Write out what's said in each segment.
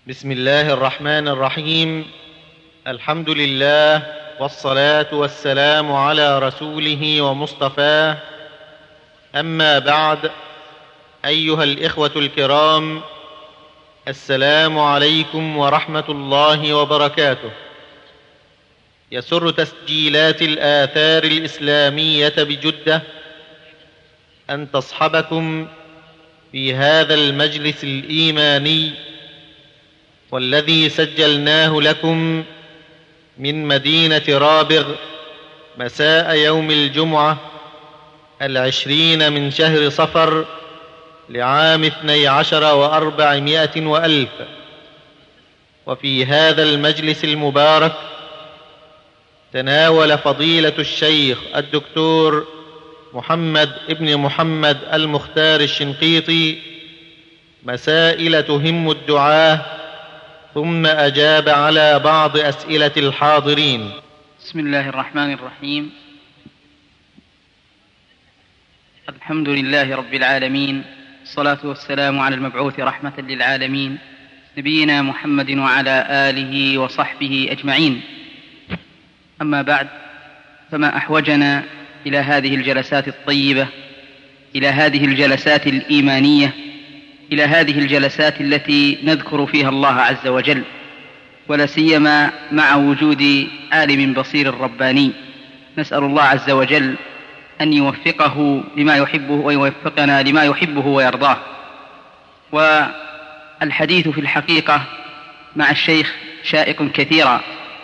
بسم الله الرحمن الرحيم. الحمد لله والصلاة والسلام على رسوله ومصطفاه، أما بعد. أيها الإخوة الكرام، السلام عليكم ورحمة الله وبركاته. يسر تسجيلات الآثار الإسلامية بجدة أن تصحبكم في هذا المجلس الإيماني، والذي سجلناه لكم من مدينة رابغ مساء يوم الجمعة 20 من شهر صفر لعام 12 و400 وألف. وفي هذا المجلس المبارك تناول فضيلة الشيخ الدكتور محمد ابن محمد المختار الشنقيطي مسائل تهم الدعاة، ثم أجاب على بعض أسئلة الحاضرين. بسم الله الرحمن الرحيم. الحمد لله رب العالمين، الصلاة والسلام على المبعوث رحمة للعالمين نبينا محمد وعلى آله وصحبه أجمعين. أما بعد، فما أحوجنا إلى هذه الجلسات الطيبة، إلى هذه الجلسات الإيمانية، إلى هذه الجلسات التي نذكر فيها الله عز وجل، ولا سيما مع وجود عالم بصير رباني. نسأل الله عز وجل أن يوفقه لما يحبه ويوفقنا لما يحبه ويرضاه. والحديث في الحقيقة مع الشيخ شائق كثيرا،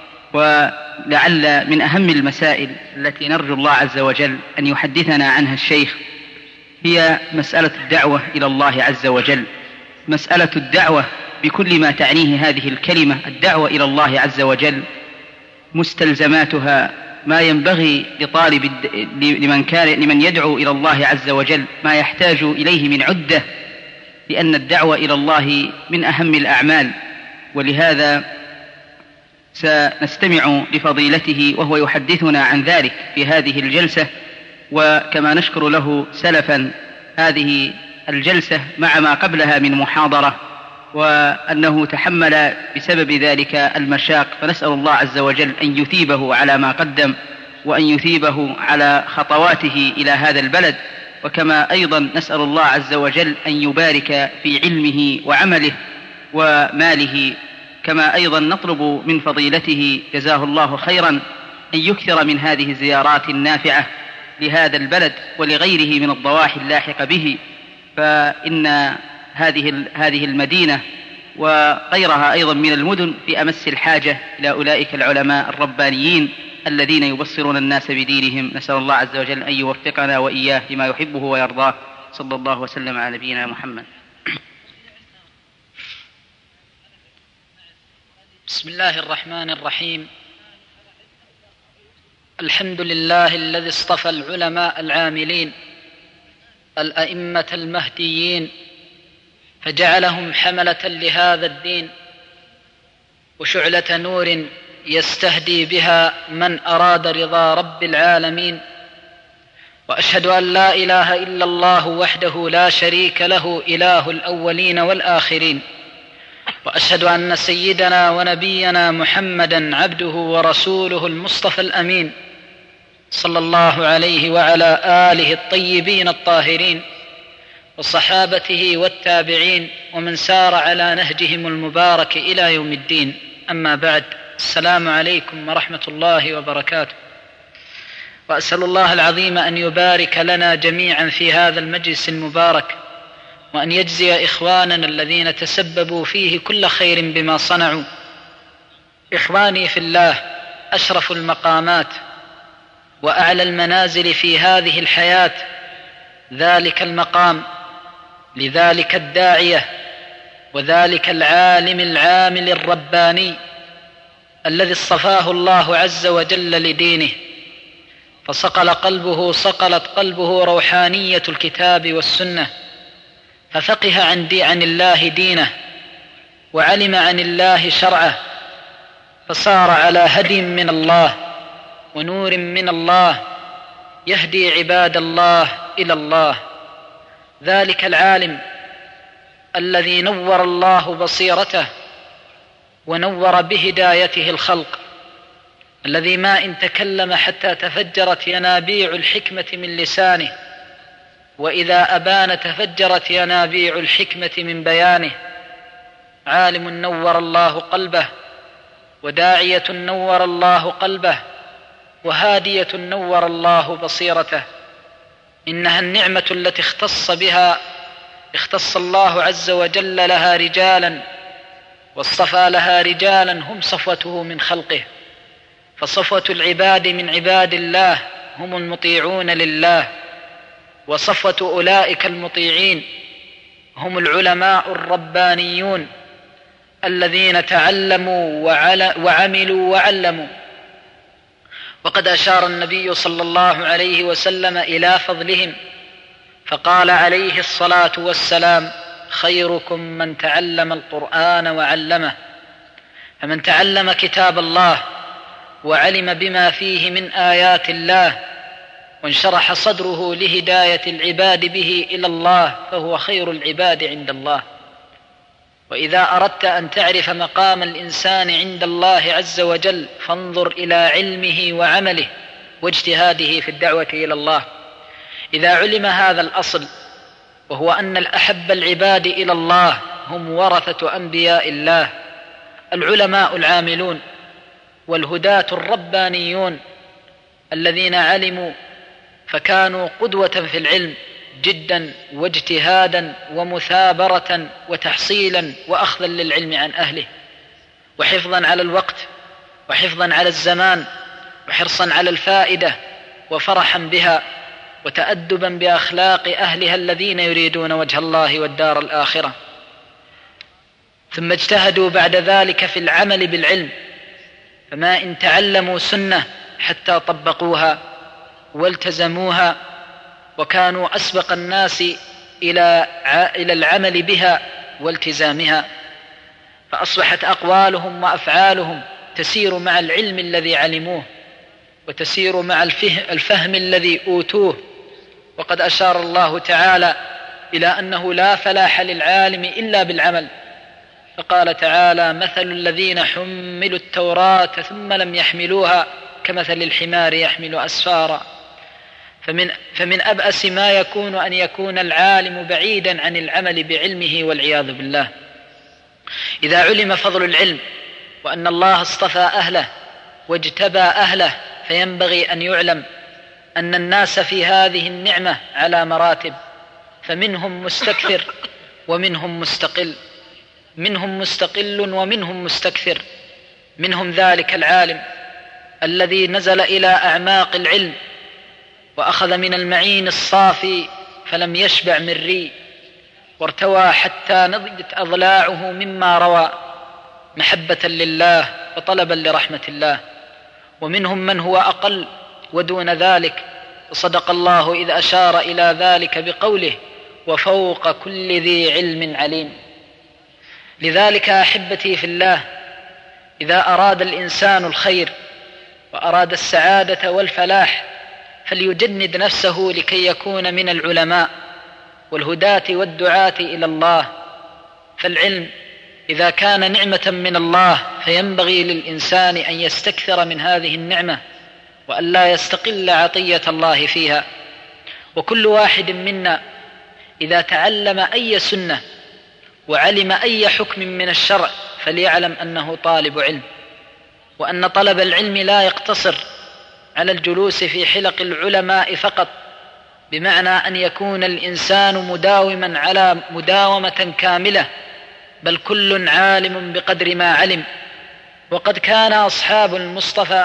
ولعل من أهم المسائل التي نرجو الله عز وجل أن يحدثنا عنها الشيخ هي مسألة الدعوة إلى الله عز وجل. مسألة الدعوة بكل ما تعنيه هذه الكلمة، الدعوة إلى الله عز وجل، مستلزماتها، ما ينبغي لطالب لمن يدعو إلى الله عز وجل، ما يحتاج إليه من عدة، لأن الدعوة إلى الله من أهم الأعمال. ولهذا سنستمع لفضيلته وهو يحدثنا عن ذلك في هذه الجلسة. وكما نشكر له سلفا هذه الجلسة مع ما قبلها من محاضرة، وأنه تحمل بسبب ذلك المشاق، فنسأل الله عز وجل أن يثيبه على ما قدم، وأن يثيبه على خطواته إلى هذا البلد. وكما أيضا نسأل الله عز وجل أن يبارك في علمه وعمله وماله. كما أيضا نطلب من فضيلته جزاه الله خيرا أن يكثر من هذه الزيارات النافعة لهذا البلد ولغيره من الضواحي اللاحقة به، فإن هذه المدينة وغيرها أيضا من المدن في أمس الحاجة إلى أولئك العلماء الربانيين الذين يبصرون الناس بدينهم. نسأل الله عز وجل أن يوفقنا وإياه لما يحبه ويرضاه. صلى الله وسلم على نبينا محمد. بسم الله الرحمن الرحيم. الحمد لله الذي اصطفى العلماء العاملين الأئمة المهديين، فجعلهم حملة لهذا الدين وشعلة نور يستهدي بها من أراد رضا رب العالمين. وأشهد أن لا إله إلا الله وحده لا شريك له، إله الأولين والآخرين. وأشهد أن سيدنا ونبينا محمدا عبده ورسوله المصطفى الأمين، صلى الله عليه وعلى آله الطيبين الطاهرين وصحابته والتابعين ومن سار على نهجهم المبارك إلى يوم الدين. أما بعد، السلام عليكم ورحمة الله وبركاته. وأسأل الله العظيم أن يبارك لنا جميعا في هذا المجلس المبارك، وأن يجزي إخواننا الذين تسببوا فيه كل خير بما صنعوا. إخواني في الله، أشرف المقامات وأعلى المنازل في هذه الحياة ذلك المقام لذلك الداعية وذلك العالم العامل الرباني الذي اصطفاه الله عز وجل لدينه، صقلت قلبه روحانية الكتاب والسنة، ففقه عن الله دينه، وعلم عن الله شرعه، فصار على هدي من الله ونور من الله يهدي عباد الله إلى الله. ذلك العالم الذي نور الله بصيرته ونور بهدايته الخلق، الذي ما إن تكلم حتى تفجرت ينابيع الحكمة من لسانه، وإذا أبان تفجرت ينابيع الحكمة من بيانه. عالم نور الله قلبه، وداعية نور الله قلبه، وهادية نور الله بصيرته. إنها النعمة التي اختص الله عز وجل لها رجالا، واصطفى لها رجالا هم صفوته من خلقه. فصفوة العباد من عباد الله هم المطيعون لله، وصفوة أولئك المطيعين هم العلماء الربانيون الذين تعلموا وعملوا وعلموا. وقد أشار النبي صلى الله عليه وسلم إلى فضلهم، فقال عليه الصلاة والسلام: خيركم من تعلم القرآن وعلمه. فمن تعلم كتاب الله وعلم بما فيه من آيات الله وانشرح صدره لهداية العباد به إلى الله فهو خير العباد عند الله. وإذا أردت أن تعرف مقام الإنسان عند الله عز وجل فانظر إلى علمه وعمله واجتهاده في الدعوة إلى الله. إذا علم هذا الأصل، وهو أن الأحب العباد إلى الله هم ورثة أنبياء الله، العلماء العاملون والهداة الربانيون الذين علموا فكانوا قدوة في العلم جدا واجتهادا ومثابرة وتحصيلا وأخذا للعلم عن أهله، وحفظا على الوقت، وحفظا على الزمان، وحرصا على الفائدة، وفرحا بها، وتأدبا بأخلاق أهلها الذين يريدون وجه الله والدار الآخرة. ثم اجتهدوا بعد ذلك في العمل بالعلم، فما إن تعلموا سنة حتى طبقوها والتزموها، وكانوا أسبق الناس إلى العمل بها والتزامها، فأصبحت أقوالهم وأفعالهم تسير مع العلم الذي علموه، وتسير مع الفهم الذي أوتوه. وقد أشار الله تعالى إلى أنه لا فلاح للعالم إلا بالعمل، فقال تعالى: مثل الذين حملوا التوراة ثم لم يحملوها كمثل الحمار يحمل أسفارا. فمن أبأس ما يكون أن يكون العالم بعيدا عن العمل بعلمه والعياذ بالله. إذا علم فضل العلم وأن الله اصطفى أهله واجتبى أهله، فينبغي أن يعلم أن الناس في هذه النعمة على مراتب، فمنهم مستكثر ومنهم مستقل، منهم مستقل ومنهم مستكثر. منهم ذلك العالم الذي نزل إلى أعماق العلم وأخذ من المعين الصافي فلم يشبع من ري، وارتوى حتى نضجت أضلاعه مما روى محبة لله وطلبا لرحمة الله. ومنهم من هو أقل ودون ذلك، وصدق الله إذ أشار إلى ذلك بقوله: وفوق كل ذي علم عليم. لذلك أحبتي في الله، إذا أراد الإنسان الخير وأراد السعادة والفلاح فليجند نفسه لكي يكون من العلماء والهداة والدعاة إلى الله. فالعلم إذا كان نعمة من الله فينبغي للإنسان أن يستكثر من هذه النعمة وأن لا يستقل عطية الله فيها. وكل واحد منا إذا تعلم أي سنة وعلم أي حكم من الشرع فليعلم أنه طالب علم، وأن طلب العلم لا يقتصر على الجلوس في حلق العلماء فقط، بمعنى أن يكون الإنسان مداوما على مداومة كاملة، بل كل عالم بقدر ما علم. وقد كان أصحاب المصطفى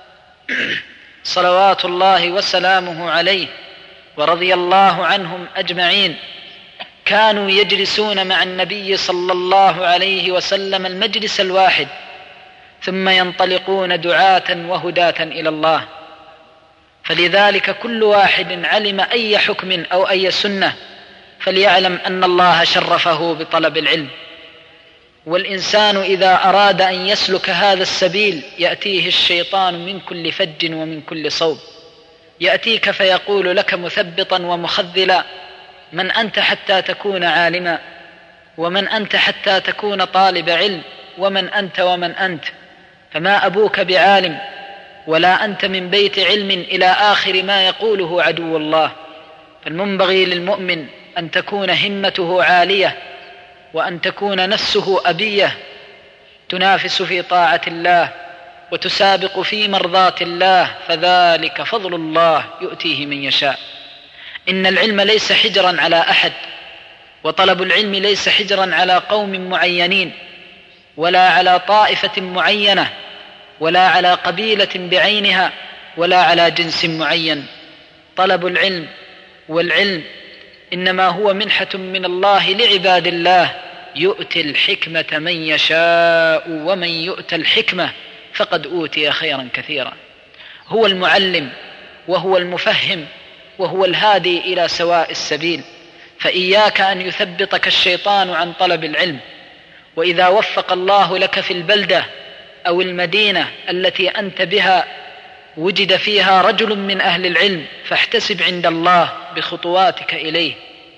صلوات الله وسلامه عليه ورضي الله عنهم أجمعين كانوا يجلسون مع النبي صلى الله عليه وسلم المجلس الواحد، ثم ينطلقون دعاة وهداة إلى الله. فلذلك كل واحد علم أي حكم أو أي سنة فليعلم أن الله شرفه بطلب العلم. والإنسان إذا أراد أن يسلك هذا السبيل يأتيه الشيطان من كل فج ومن كل صوب، يأتيك فيقول لك مثبطا ومخذلا: من أنت حتى تكون عالما؟ ومن أنت حتى تكون طالب علم؟ ومن أنت ومن أنت، فما أبوك بعالم ولا أنت من بيت علم، إلى آخر ما يقوله عدو الله. فالمنبغي للمؤمن أن تكون همته عالية، وأن تكون نفسه أبية تنافس في طاعة الله وتسابق في مرضاة الله، فذلك فضل الله يؤتيه من يشاء. إن العلم ليس حجرا على أحد، وطلب العلم ليس حجرا على قوم معينين، ولا على طائفة معينة، ولا على قبيلة بعينها، ولا على جنس معين. طلب العلم والعلم إنما هو منحة من الله لعباد الله، يؤتي الحكمة من يشاء، ومن يؤت الحكمة فقد أوتي خيرا كثيرا. هو المعلم وهو المفهم وهو الهادي إلى سواء السبيل، فإياك أن يثبطك الشيطان عن طلب العلم. وإذا وفق الله لك في البلدة أو المدينة التي أنت بها وجد فيها رجل من أهل العلم، فاحتسب عند الله بخطواتك إليه،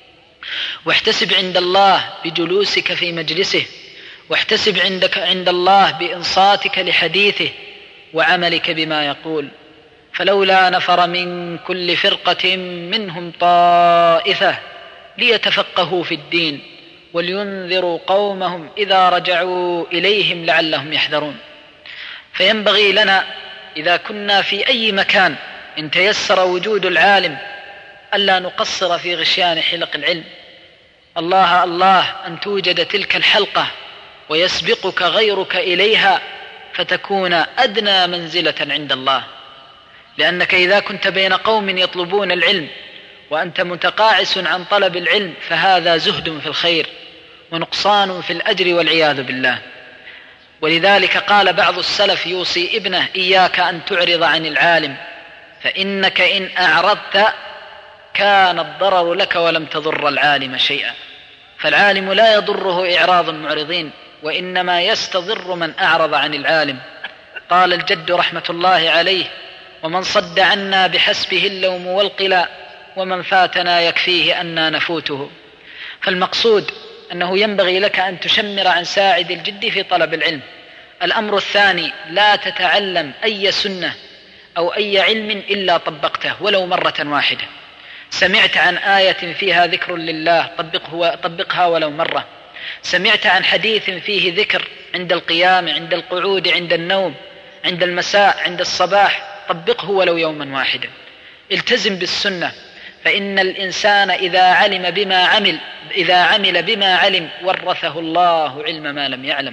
واحتسب عند الله بجلوسك في مجلسه، واحتسب عند الله بإنصاتك لحديثه وعملك بما يقول. فلولا نفر من كل فرقة منهم طائفة ليتفقهوا في الدين ولينذروا قومهم إذا رجعوا إليهم لعلهم يحذرون. فينبغي لنا إذا كنا في أي مكان إن تيسر وجود العالم ألا نقصر في غشيان حلق العلم. الله الله أن توجد تلك الحلقة ويسبقك غيرك إليها فتكون أدنى منزلة عند الله، لأنك إذا كنت بين قوم يطلبون العلم وأنت متقاعس عن طلب العلم فهذا زهد في الخير ونقصان في الأجر والعياذ بالله. ولذلك قال بعض السلف يوصي ابنه: إياك أن تعرض عن العالم، فإنك إن أعرضت كان الضرر لك ولم تضر العالم شيئا. فالعالم لا يضره إعراض المعرضين، وإنما يستضر من أعرض عن العالم. قال الجد رحمة الله عليه: ومن صد عنا بحسبه اللوم والقلاء، ومن فاتنا يكفيه أنا نفوته. فالمقصود أنه ينبغي لك أن تشمر عن ساعد الجد في طلب العلم. الأمر الثاني: لا تتعلم أي سنة أو أي علم إلا طبقته ولو مرة واحدة. سمعت عن آية فيها ذكر لله، طبقها ولو مرة. سمعت عن حديث فيه ذكر عند القيام، عند القعود، عند النوم، عند المساء، عند الصباح، طبقه ولو يوما واحدا. التزم بالسنة، فإن الإنسان إذا عمل بما علم ورثه الله علم ما لم يعلم.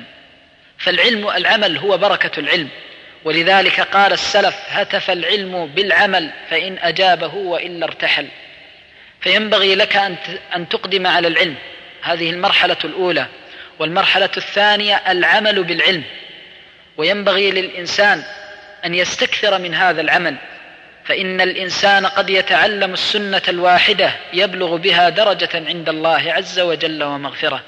العمل هو بركة العلم، ولذلك قال السلف: هتف العلم بالعمل فإن أجابه وإلا ارتحل. فينبغي لك أن تقدم على العلم، هذه المرحلة الأولى. والمرحلة الثانية العمل بالعلم، وينبغي للإنسان أن يستكثر من هذا العمل، فإن الإنسان قد يتعلم السنة الواحدة يبلغ بها درجة عند الله عز وجل ومغفرة.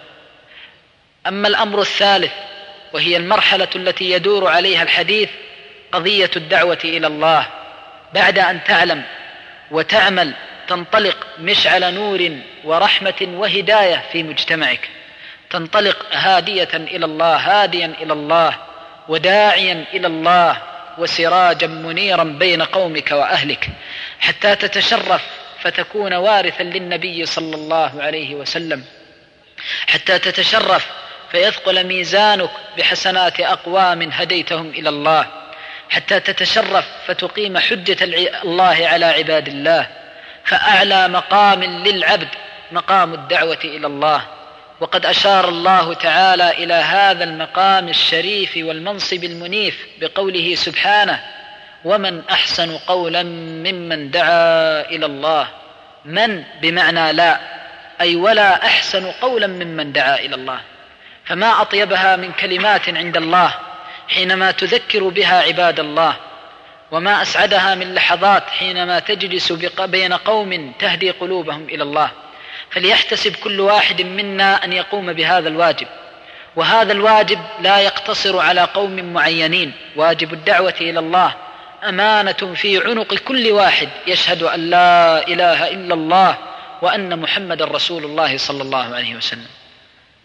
أما الأمر الثالث وهي المرحلة التي يدور عليها الحديث، قضية الدعوة إلى الله. بعد أن تعلم وتعمل تنطلق مشعل نور ورحمة وهداية في مجتمعك، تنطلق هاديا إلى الله وداعيا إلى الله وسراجا منيرا بين قومك وأهلك، حتى تتشرف فتكون وارثا للنبي صلى الله عليه وسلم، حتى تتشرف فيثقل ميزانك بحسنات أقوام هديتهم إلى الله، حتى تتشرف فتقيم حجة الله على عباد الله. فأعلى مقام للعبد مقام الدعوة إلى الله، وقد أشار الله تعالى إلى هذا المقام الشريف والمنصب المنيف بقوله سبحانه: ومن أحسن قولا ممن دعا إلى الله. من بمعنى لا، أي ولا أحسن قولا ممن دعا إلى الله. فما أطيبها من كلمات عند الله حينما تذكر بها عباد الله، وما أسعدها من لحظات حينما تجلس بين قوم تهدي قلوبهم إلى الله. فليحتسب كل واحد منا أن يقوم بهذا الواجب، وهذا الواجب لا يقتصر على قوم معينين. واجب الدعوة إلى الله أمانة في عنق كل واحد يشهد أن لا إله إلا الله وأن محمد رسول الله صلى الله عليه وسلم.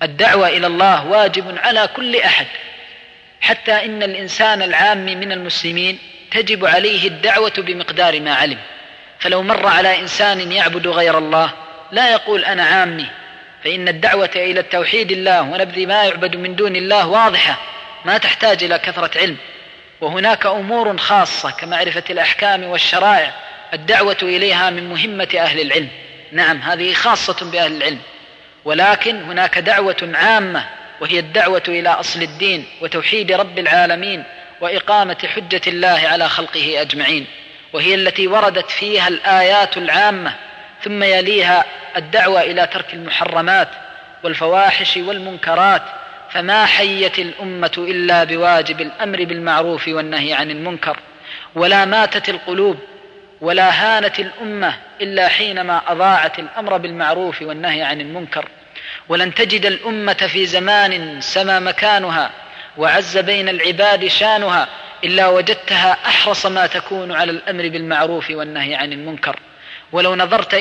الدعوة إلى الله واجب على كل أحد، حتى إن الإنسان العامي من المسلمين تجب عليه الدعوة بمقدار ما علم. فلو مر على إنسان يعبد غير الله لا يقول أنا عامي، فإن الدعوة إلى التوحيد الله ونبذ ما يعبد من دون الله واضحة، ما تحتاج إلى كثرة علم. وهناك أمور خاصة كمعرفة الأحكام والشرائع الدعوة إليها من مهمة أهل العلم، نعم هذه خاصة بأهل العلم، ولكن هناك دعوة عامة وهي الدعوة إلى أصل الدين وتوحيد رب العالمين وإقامة حجة الله على خلقه أجمعين، وهي التي وردت فيها الآيات العامة. ثم يليها الدعوة إلى ترك المحرمات والفواحش والمنكرات، فما حيت الأمة إلا بواجب الأمر بالمعروف والنهي عن المنكر، ولا ماتت القلوب ولا هانت الأمة إلا حينما أضاعت الأمر بالمعروف والنهي عن المنكر. ولن تجد الأمة في زمان سما مكانها وعز بين العباد شانها إلا وجدتها أحرص ما تكون على الأمر بالمعروف والنهي عن المنكر. ولو نظرت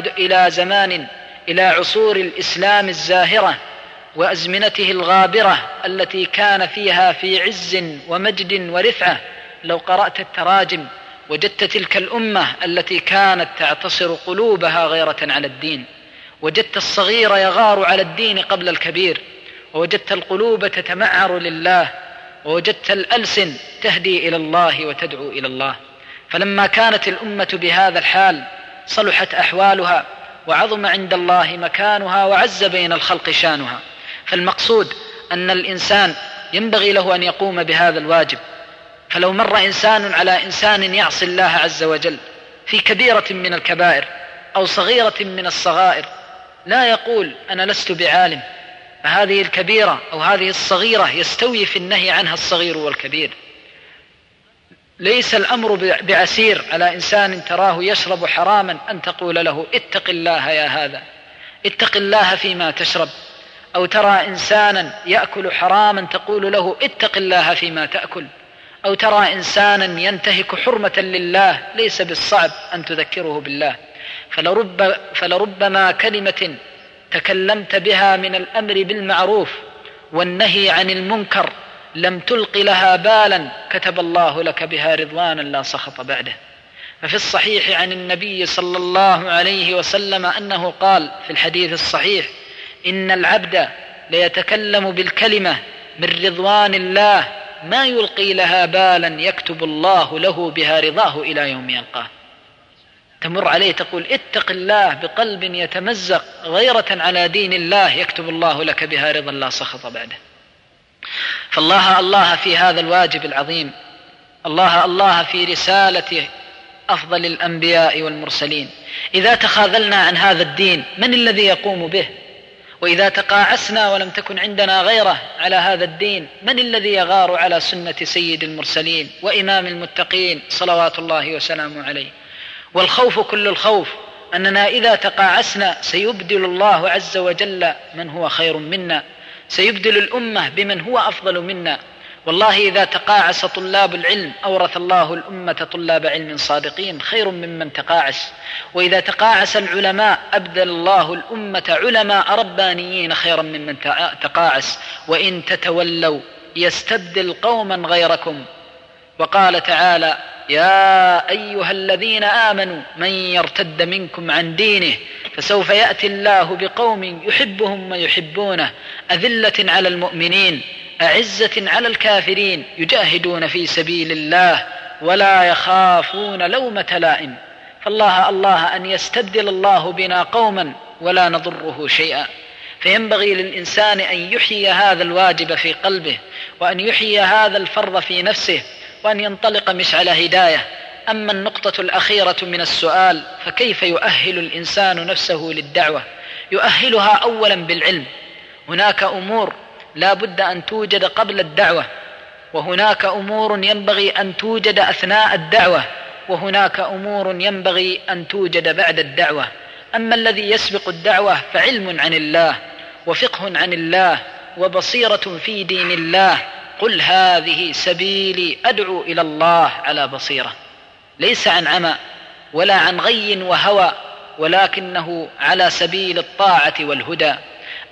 إلى عصور الإسلام الزاهرة وأزمنته الغابرة التي كان فيها في عز ومجد ورفعة، لو قرأت التراجم وجدت تلك الأمة التي كانت تعتصر قلوبها غيرة على الدين، وجدت الصغير يغار على الدين قبل الكبير، ووجدت القلوب تتمعر لله، ووجدت الألسن تهدي إلى الله وتدعو إلى الله. فلما كانت الأمة بهذا الحال صلحت أحوالها وعظم عند الله مكانها وعز بين الخلق شانها. فالمقصود أن الإنسان ينبغي له أن يقوم بهذا الواجب. فلو مر إنسان على إنسان يعصي الله عز وجل في كبيرة من الكبائر أو صغيرة من الصغائر لا يقول أنا لست بعالم، فهذه الكبيرة أو هذه الصغيرة يستوي في النهي عنها الصغير والكبير. ليس الأمر بعسير على إنسان تراه يشرب حراما أن تقول له اتق الله يا هذا، اتق الله فيما تشرب. أو ترى إنسانا يأكل حراما تقول له اتق الله فيما تأكل. أو ترى إنسانا ينتهك حرمة لله ليس بالصعب أن تذكره بالله. فلربما كلمة تكلمت بها من الأمر بالمعروف والنهي عن المنكر لم تلق لها بالا كتب الله لك بها رضوانا لا سخط بعده. ففي الصحيح عن النبي صلى الله عليه وسلم أنه قال في الحديث الصحيح: إن العبد ليتكلم بالكلمة من رضوان الله ما يلقي لها بالا يكتب الله له بها رضاه إلى يوم يلقاه. تمر عليه تقول اتق الله بقلب يتمزق غيرة على دين الله يكتب الله لك بها رضا لا سخط بعده. فالله في هذا الواجب العظيم، الله في رسالة أفضل الأنبياء والمرسلين. إذا تخاذلنا عن هذا الدين من الذي يقوم به؟ وإذا تقاعسنا ولم تكن عندنا غيره على هذا الدين من الذي يغار على سنة سيد المرسلين وإمام المتقين صلوات الله وسلامه عليه؟ والخوف كل الخوف أننا إذا تقاعسنا سيبدل الله عز وجل من هو خير منا، سيبدل الأمة بمن هو أفضل منا. والله إذا تقاعس طلاب العلم أورث الله الأمة طلاب علم صادقين خير ممن تقاعس. وإذا تقاعس العلماء أبدل الله الأمة علماء ربانيين خيرا ممن تقاعس. وإن تتولوا يستبدل قوما غيركم. وقال تعالى: يا أيها الذين آمنوا من يرتد منكم عن دينه فسوف يأتي الله بقوم يحبهم ويحبونه أذلة على المؤمنين أعزة على الكافرين يجاهدون في سبيل الله ولا يخافون لومة لائم. فالله أن يستبدل الله بنا قوما ولا نضره شيئا. فينبغي للإنسان أن يحيي هذا الواجب في قلبه، وأن يحيي هذا الفرض في نفسه، وأن ينطلق مشعل هداية. أما النقطة الأخيرة من السؤال فكيف يؤهل الإنسان نفسه للدعوة؟ يؤهلها أولا بالعلم. هناك أمور لا بد أن توجد قبل الدعوة، وهناك أمور ينبغي أن توجد أثناء الدعوة، وهناك أمور ينبغي أن توجد بعد الدعوة. أما الذي يسبق الدعوة فعلم عن الله وفقه عن الله وبصيرة في دين الله. قل هذه سبيلي أدعو إلى الله على بصيرة، ليس عن عمى ولا عن غي وهوى، ولكنه على سبيل الطاعة والهدى.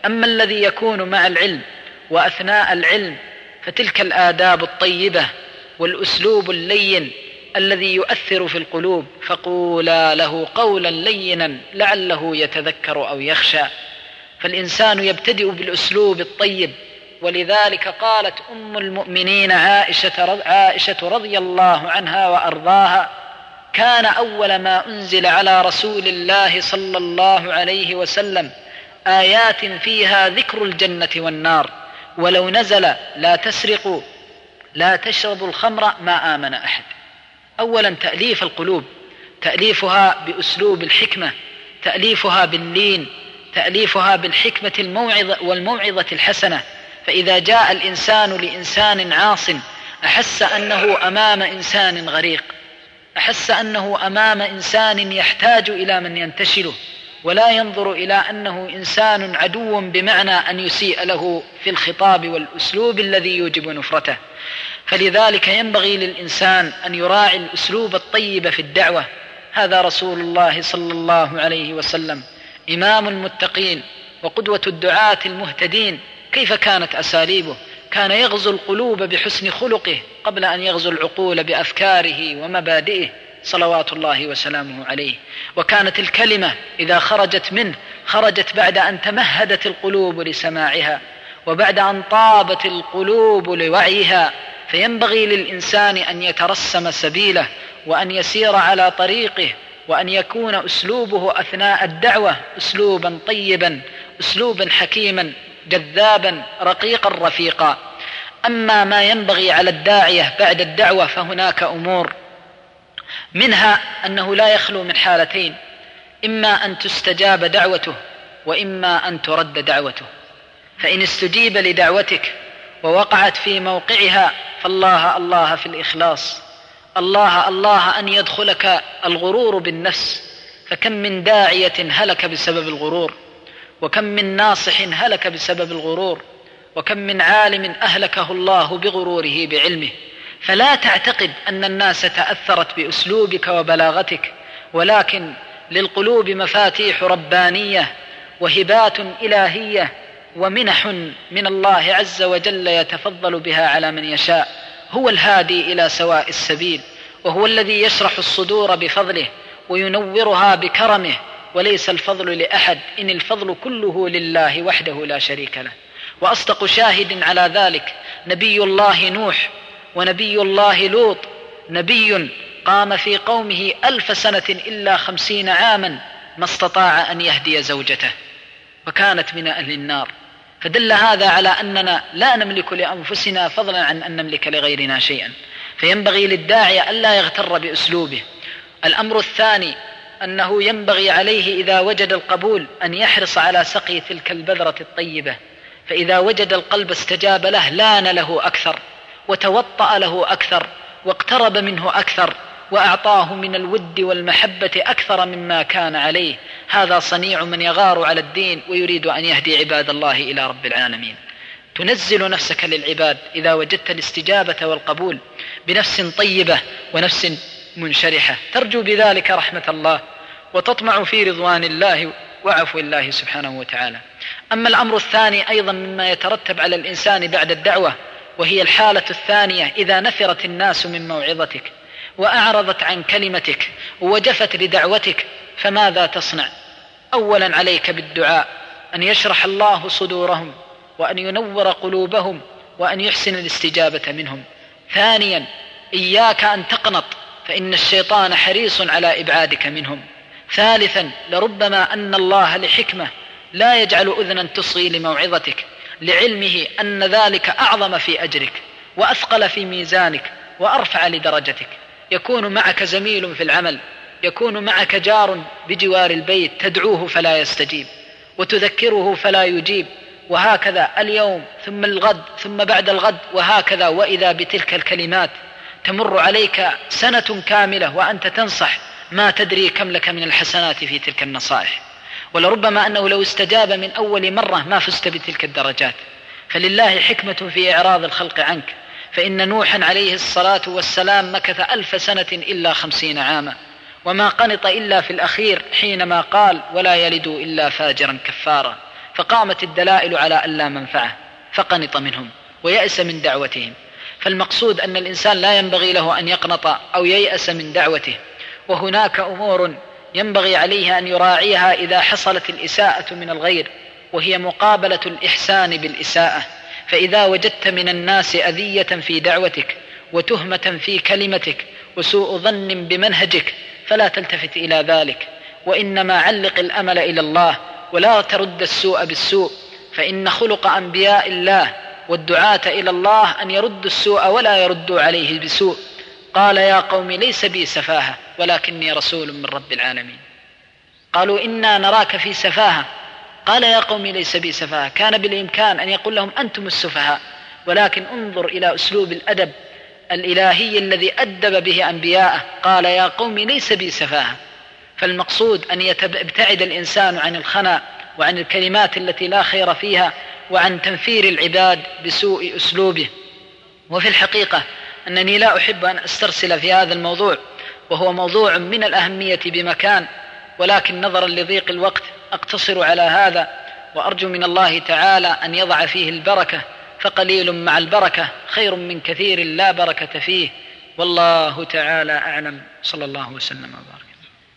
أما الذي يكون مع العلم وأثناء العلم فتلك الآداب الطيبة والأسلوب اللين الذي يؤثر في القلوب، فقولا له قولا لينا لعله يتذكر أو يخشى. فالإنسان يبتدئ بالأسلوب الطيب، ولذلك قالت أم المؤمنين عائشة رضي الله عنها وأرضاها: كان أول ما أنزل على رسول الله صلى الله عليه وسلم آيات فيها ذكر الجنة والنار، ولو نزل لا تسرقوا لا تشربوا الخمر ما آمن أحد. أولا تأليف القلوب، تأليفها بأسلوب الحكمة، تأليفها باللين، تأليفها بالحكمة والموعظة الحسنة. فإذا جاء الإنسان لإنسان عاص أحس أنه أمام إنسان غريق، أحس أنه أمام إنسان يحتاج إلى من ينتشله، ولا ينظر إلى أنه إنسان عدو بمعنى أن يسيء له في الخطاب والأسلوب الذي يوجب نفرته. فلذلك ينبغي للإنسان أن يراعي الأسلوب الطيب في الدعوة. هذا رسول الله صلى الله عليه وسلم إمام المتقين وقدوة الدعاة المهتدين. كيف كانت أساليبه؟ كان يغزو القلوب بحسن خلقه قبل أن يغزو العقول بأفكاره ومبادئه صلوات الله وسلامه عليه. وكانت الكلمة إذا خرجت منه خرجت بعد أن تمهدت القلوب لسماعها، وبعد أن طابت القلوب لوعيها. فينبغي للإنسان أن يترسم سبيله، وأن يسير على طريقه، وأن يكون أسلوبه أثناء الدعوة أسلوبا طيبا، أسلوبا حكيما جذابا رقيقا رفيقا. أما ما ينبغي على الداعية بعد الدعوة فهناك أمور، منها أنه لا يخلو من حالتين: إما أن تستجاب دعوته، وإما أن ترد دعوته. فإن استجيب لدعوتك ووقعت في موقعها فالله الله في الإخلاص، الله الله أن يدخلك الغرور بالنفس. فكم من داعية هلك بسبب الغرور، وكم من ناصح هلك بسبب الغرور، وكم من عالم أهلكه الله بغروره بعلمه. فلا تعتقد أن الناس تأثرت بأسلوبك وبلاغتك، ولكن للقلوب مفاتيح ربانية وهبات إلهية ومنح من الله عز وجل يتفضل بها على من يشاء. هو الهادي إلى سواء السبيل، وهو الذي يشرح الصدور بفضله وينورها بكرمه، وليس الفضل لأحد، إن الفضل كله لله وحده لا شريك له. وأصدق شاهد على ذلك نبي الله نوح ونبي الله لوط، نبي قام في قومه 1000 سنة إلا 50 عاما ما استطاع أن يهدي زوجته، وكانت من أهل النار. فدل هذا على أننا لا نملك لأنفسنا فضلا عن أن نملك لغيرنا شيئا. فينبغي للداعية ألا يغتر بأسلوبه. الأمر الثاني أنه ينبغي عليه إذا وجد القبول أن يحرص على سقي تلك البذرة الطيبة، فإذا وجد القلب استجاب له لان له أكثر، وتوطأ له أكثر، واقترب منه أكثر، وأعطاه من الود والمحبة أكثر مما كان عليه. هذا صنيع من يغار على الدين ويريد أن يهدي عباد الله إلى رب العالمين. تنزل نفسك للعباد إذا وجدت الاستجابة والقبول بنفس طيبة ونفس منشرحة، ترجو بذلك رحمة الله وتطمع في رضوان الله وعفو الله سبحانه وتعالى. أما الأمر الثاني أيضا مما يترتب على الإنسان بعد الدعوة، وهي الحالة الثانية: إذا نفرت الناس من موعظتك وأعرضت عن كلمتك ووجفت لدعوتك فماذا تصنع؟ أولا عليك بالدعاء أن يشرح الله صدورهم، وأن ينور قلوبهم، وأن يحسن الاستجابة منهم. ثانيا إياك أن تقنط، فإن الشيطان حريص على إبعادك منهم. ثالثا لربما أن الله لحكمة لا يجعل أذنا تصغي لموعظتك، لعلمه أن ذلك أعظم في أجرك وأثقل في ميزانك وأرفع لدرجتك. يكون معك زميل في العمل، يكون معك جار بجوار البيت، تدعوه فلا يستجيب، وتذكره فلا يجيب، وهكذا اليوم ثم الغد ثم بعد الغد، وهكذا. وإذا بتلك الكلمات تمر عليك سنة كاملة وأنت تنصح، ما تدري كم لك من الحسنات في تلك النصائح. ولربما أنه لو استجاب من أول مرة ما فزت بتلك الدرجات. فلله حكمة في إعراض الخلق عنك. فإن نوحا عليه الصلاة والسلام مكث 1000 سنة إلا 50 عاما، وما قنط إلا في الأخير حينما قال: ولا يلد إلا فاجرا كفارا. فقامت الدلائل على أن لا منفعة فقنط منهم ويأس من دعوتهم. فالمقصود أن الإنسان لا ينبغي له أن يقنط أو ييأس من دعوته، وهناك أمور ينبغي عليه أن يراعيها إذا حصلت الإساءة من الغير، وهي مقابلة الإحسان بالإساءة. فإذا وجدت من الناس أذية في دعوتك وتهمة في كلمتك وسوء ظن بمنهجك فلا تلتفت إلى ذلك، وإنما علق الأمل إلى الله ولا ترد السوء بالسوء، فإن خلق أنبياء الله والدعاة إلى الله أن يردوا السوء ولا يردوا عليه بسوء. قال يا قوم ليس بي سفاهة ولكني رسول من رب العالمين. قالوا إنا نراك في سفاهة، قال يا قوم ليس بي سفاهة. كان بالإمكان أن يقول لهم أنتم السفهاء، ولكن انظر إلى أسلوب الأدب الإلهي الذي أدب به أنبياءه، قال يا قوم ليس بي سفاهة. فالمقصود أن يبتعد الإنسان عن الخنا وعن الكلمات التي لا خير فيها وعن تنفير العباد بسوء أسلوبه. وفي الحقيقة أنني لا أحب أن أسترسل في هذا الموضوع، وهو موضوع من الأهمية بمكان، ولكن نظرا لضيق الوقت أقتصر على هذا، وأرجو من الله تعالى أن يضع فيه البركة، فقليل مع البركة خير من كثير لا بركة فيه، والله تعالى أعلم. صلى الله وسلم وبارك.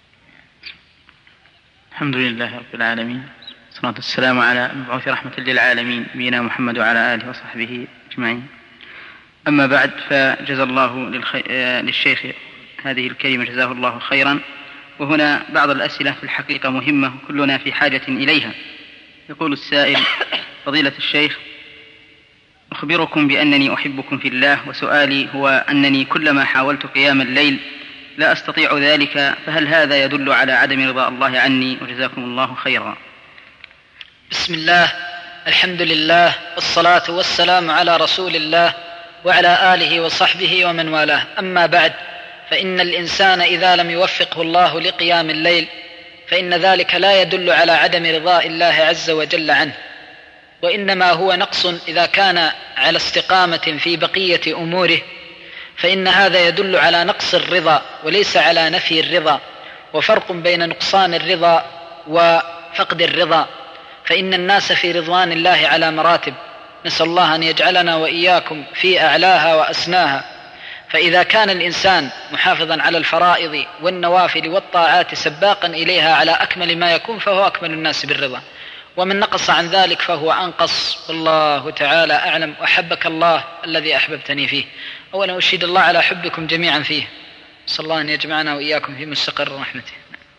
الحمد لله رب العالمين، والصلاة والسلام على مبعوث رحمة للعالمين نبينا محمد وعلى آله وصحبه أجمعين. أما بعد، فجزا الله للشيخ هذه الكلمة جزاه الله خيرا. وهنا بعض الأسئلة في الحقيقة مهمة كلنا في حاجة إليها. يقول السائل: فضيلة الشيخ، أخبركم بأنني أحبكم في الله، وسؤالي هو أنني كلما حاولت قيام الليل لا أستطيع ذلك، فهل هذا يدل على عدم رضا الله عني؟ وجزاكم الله خيرا. بسم الله، الحمد لله، والصلاة والسلام على رسول الله وعلى آله وصحبه ومن والاه. أما بعد، فإن الإنسان إذا لم يوفقه الله لقيام الليل فإن ذلك لا يدل على عدم رضاء الله عز وجل عنه، وإنما هو نقص إذا كان على استقامة في بقية أموره، فإن هذا يدل على نقص الرضا وليس على نفي الرضا. وفرق بين نقصان الرضا وفقد الرضا، فإن الناس في رضوان الله على مراتب، نسأل الله أن يجعلنا وإياكم في أعلاها وأسناها. فإذا كان الإنسان محافظا على الفرائض والنوافل والطاعات سباقا إليها على أكمل ما يكون فهو أكمل الناس بالرضا، ومن نقص عن ذلك فهو أنقص، والله تعالى أعلم. وأحبك الله الذي أحببتني فيه. أولا أشهد الله على حبكم جميعا فيه، صلى الله أن يجمعنا وإياكم في مستقر رحمته.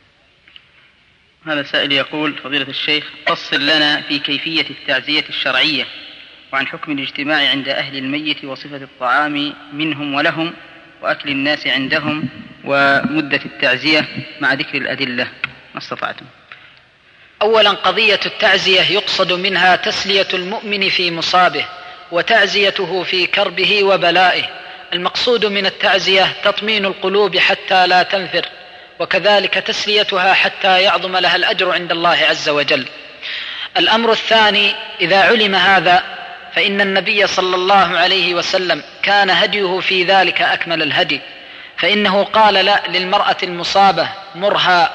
هذا سائل يقول: فضيلة الشيخ، فصل لنا في كيفية التعزية الشرعية، وعن حكم الاجتماع عند أهل الميت، وصفة الطعام منهم ولهم، وأكل الناس عندهم، ومدة التعزية، مع ذكر الأدلة ما استطعتم. أولا، قضية التعزية يقصد منها تسلية المؤمن في مصابه وتعزيته في كربه وبلائه. المقصود من التعزية تطمين القلوب حتى لا تنفر، وكذلك تسليتها حتى يعظم لها الأجر عند الله عز وجل. الأمر الثاني، إذا علم هذا فإن النبي صلى الله عليه وسلم كان هديه في ذلك أكمل الهدي، فإنه قال للمرأة المصابة: مرها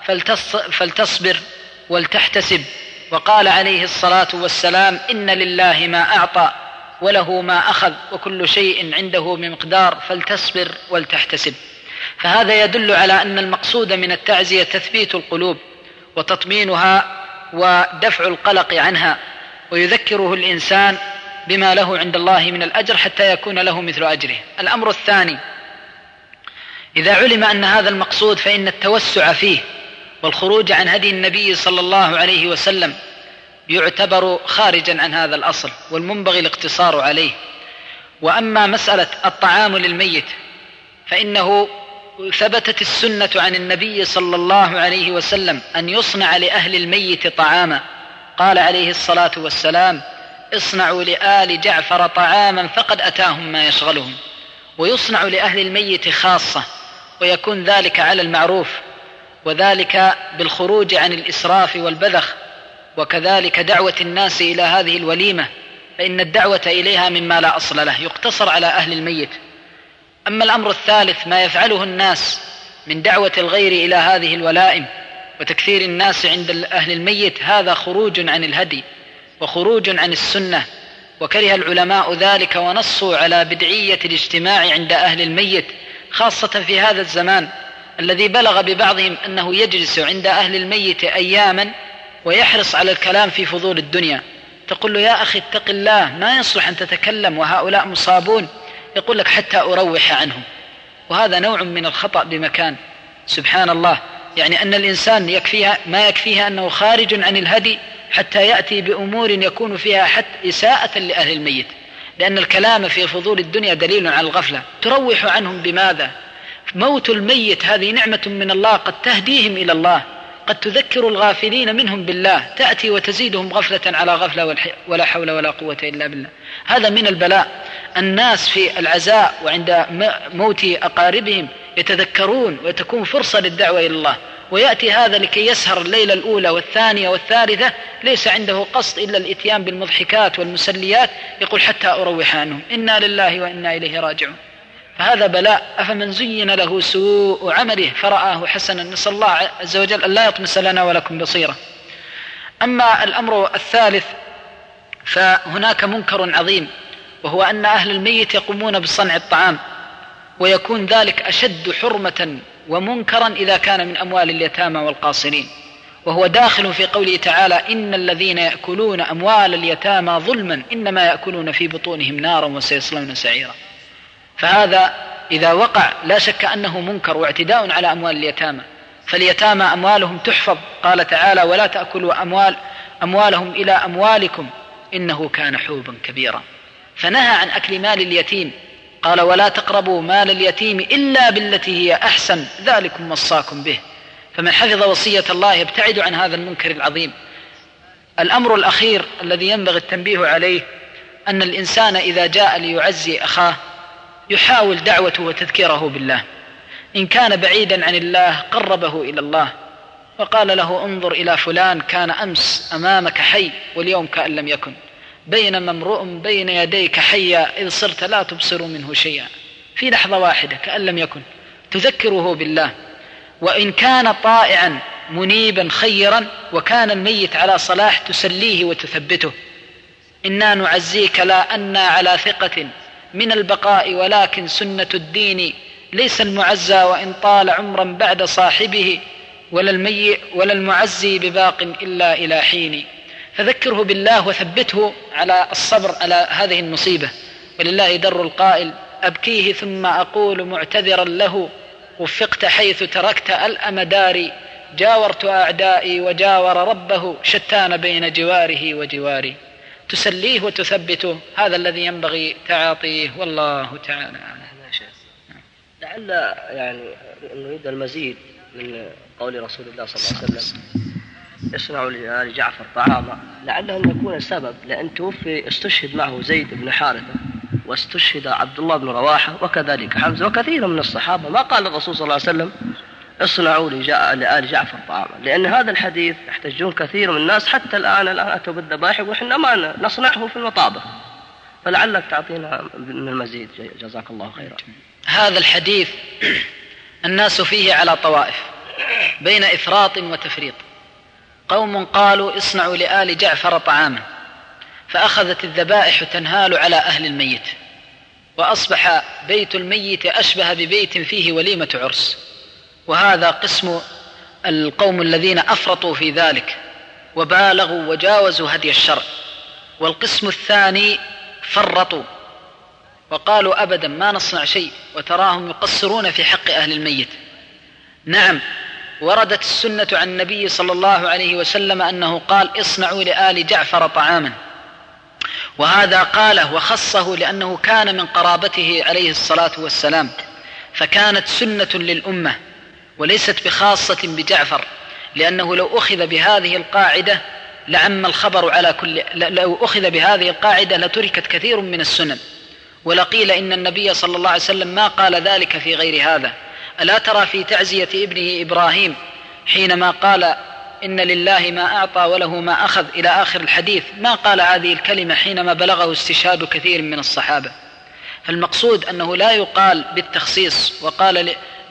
فلتصبر ولتحتسب. وقال عليه الصلاة والسلام: إن لله ما أعطى وله ما أخذ وكل شيء عنده بمقدار، فلتصبر ولتحتسب. فهذا يدل على أن المقصود من التعزية تثبيت القلوب وتطمينها ودفع القلق عنها، ويذكره الإنسان بما له عند الله من الأجر حتى يكون له مثل أجره. الأمر الثاني، إذا علم أن هذا المقصود فإن التوسع فيه والخروج عن هدي النبي صلى الله عليه وسلم يعتبر خارجا عن هذا الأصل، والمنبغي الاقتصار عليه. وأما مسألة الطعام للميت فإنه ثبتت السنة عن النبي صلى الله عليه وسلم أن يصنع لأهل الميت طعاما. قال عليه الصلاة والسلام: اصنعوا لآل جعفر طعاما فقد أتاهم ما يشغلهم. ويصنع لأهل الميت خاصة، ويكون ذلك على المعروف، وذلك بالخروج عن الإسراف والبذخ، وكذلك دعوة الناس إلى هذه الوليمة، فإن الدعوة إليها مما لا أصل له، يقتصر على أهل الميت. أما الأمر الثالث، ما يفعله الناس من دعوة الغير إلى هذه الولائم وتكثير الناس عند أهل الميت هذا خروج عن الهدي وخروج عن السنة، وكره العلماء ذلك ونصوا على بدعية الاجتماع عند أهل الميت، خاصة في هذا الزمان الذي بلغ ببعضهم أنه يجلس عند أهل الميت أياما ويحرص على الكلام في فضول الدنيا. تقول له يا أخي اتق الله، ما يصلح أن تتكلم وهؤلاء مصابون. يقول لك حتى أروح عنهم، وهذا نوع من الخطأ بمكان. سبحان الله، يعني أن الإنسان ما يكفيها أنه خارج عن الهدي حتى يأتي بأمور يكون فيها حتى إساءة لأهل الميت، لأن الكلام في فضول الدنيا دليل على الغفلة. تروح عنهم بماذا؟ موت الميت هذه نعمة من الله قد تهديهم إلى الله، قد تذكر الغافلين منهم بالله، تأتي وتزيدهم غفلة على غفلة ولا حول ولا قوة إلا بالله. هذا من البلاء. الناس في العزاء وعند موت أقاربهم يتذكرون وتكون فرصة للدعوة إلى الله، ويأتي هذا لكي يسهر الليلة الأولى والثانية والثالثة، ليس عنده قصد إلا الإتيان بالمضحكات والمسليات، يقول حتى أروح عنهم. إنا لله وإنا إليه راجعون. فهذا بلاء. أفمن زين له سوء عمله فرآه حسنا، نسأل الله عز وجل أن لا يطمس لنا ولكم بصيرة. أما الأمر الثالث فهناك منكر عظيم، وهو أن أهل الميت يقومون بصنع الطعام، ويكون ذلك أشد حرمة ومنكرا إذا كان من أموال اليتامى والقاصرين، وهو داخل في قوله تعالى إن الذين يأكلون أموال اليتامى ظلما إنما يأكلون في بطونهم نارا وسيصلون سعيرا. فهذا إذا وقع لا شك أنه منكر واعتداء على أموال اليتامى. فاليتامى أموالهم تحفظ، قال تعالى ولا تأكلوا أموالهم إلى أموالكم إنه كان حوبا كبيرا. فنهى عن أكل مال اليتيم، قال ولا تقربوا مال اليتيم إلا بالتي هي أحسن ذلكم وصاكم به. فمن حفظ وصية الله يبتعد عن هذا المنكر العظيم. الأمر الأخير الذي ينبغي التنبيه عليه أن الإنسان إذا جاء ليعزي أخاه يحاول دعوته وتذكيره بالله. إن كان بعيدا عن الله قربه إلى الله، وقال له انظر إلى فلان كان أمس أمامك حي واليوم كأن لم يكن، بينما امرؤ بين يديك حيا إذ صرت لا تبصر منه شيئا، في لحظة واحدة كأن لم يكن، تذكره بالله. وإن كان طائعا منيبا خيرا وكان الميت على صلاح تسليه وتثبته. إنا نعزيك لا أنا على ثقة من البقاء ولكن سنة الدين ليس المعزى وإن طال عمرا بعد صاحبه ولا المعزي بباق إلا إلى حين. فذكره بالله وثبته على الصبر على هذه المصيبة. ولله در القائل أبكيه ثم أقول معتذرا له وفقت حيث تركت الأمدار، جاورت أعدائي وجاور ربه شتان بين جواره وجواري. تسليه وتثبته، هذا الذي ينبغي تعاطيه، والله تعالى لعل يعني نريد المزيد من قول رسول الله صلى الله عليه وسلم يصنع لآل جعفر طعاما، لعله أن يكون السبب، لأن توفي استشهد معه زيد بن حارثة واستشهد عبد الله بن رواحة وكذلك حمزة وكثير من الصحابة. ما قال الرسول صلى الله عليه وسلم اصنعوا لآل جعفر طعاما، لأن هذا الحديث يحتجون كثير من الناس حتى الآن أتوا بالذبائح وإحنا ما نصنعه في المطابخ. فلعلك تعطينا من المزيد، جزاك الله خيرا. هذا الحديث الناس فيه على طوائف بين إفراط وتفريط. قوم قالوا اصنعوا لآل جعفر طعاما، فأخذت الذبائح تنهال على أهل الميت، وأصبح بيت الميت أشبه ببيت فيه وليمة عرس. وهذا قسم القوم الذين أفرطوا في ذلك وبالغوا وجاوزوا هدي الشرع. والقسم الثاني فرطوا وقالوا أبدا ما نصنع شيء، وتراهم يقصرون في حق أهل الميت. نعم، وردت السنة عن النبي صلى الله عليه وسلم أنه قال اصنعوا لآل جعفر طعاما، وهذا قاله وخصه لأنه كان من قرابته عليه الصلاة والسلام، فكانت سنة للأمة وليست بخاصة بجعفر، لأنه لو أخذ بهذه القاعدة لعم الخبر على كل، لو أخذ بهذه القاعدة لتركت كثير من السنن. ولقيل إن النبي صلى الله عليه وسلم ما قال ذلك في غير هذا. ألا ترى في تعزية ابنه إبراهيم حينما قال إن لله ما أعطى وله ما أخذ إلى آخر الحديث، ما قال هذه الكلمة حينما بلغه استشهاد كثير من الصحابة. فالمقصود أنه لا يقال بالتخصيص وقال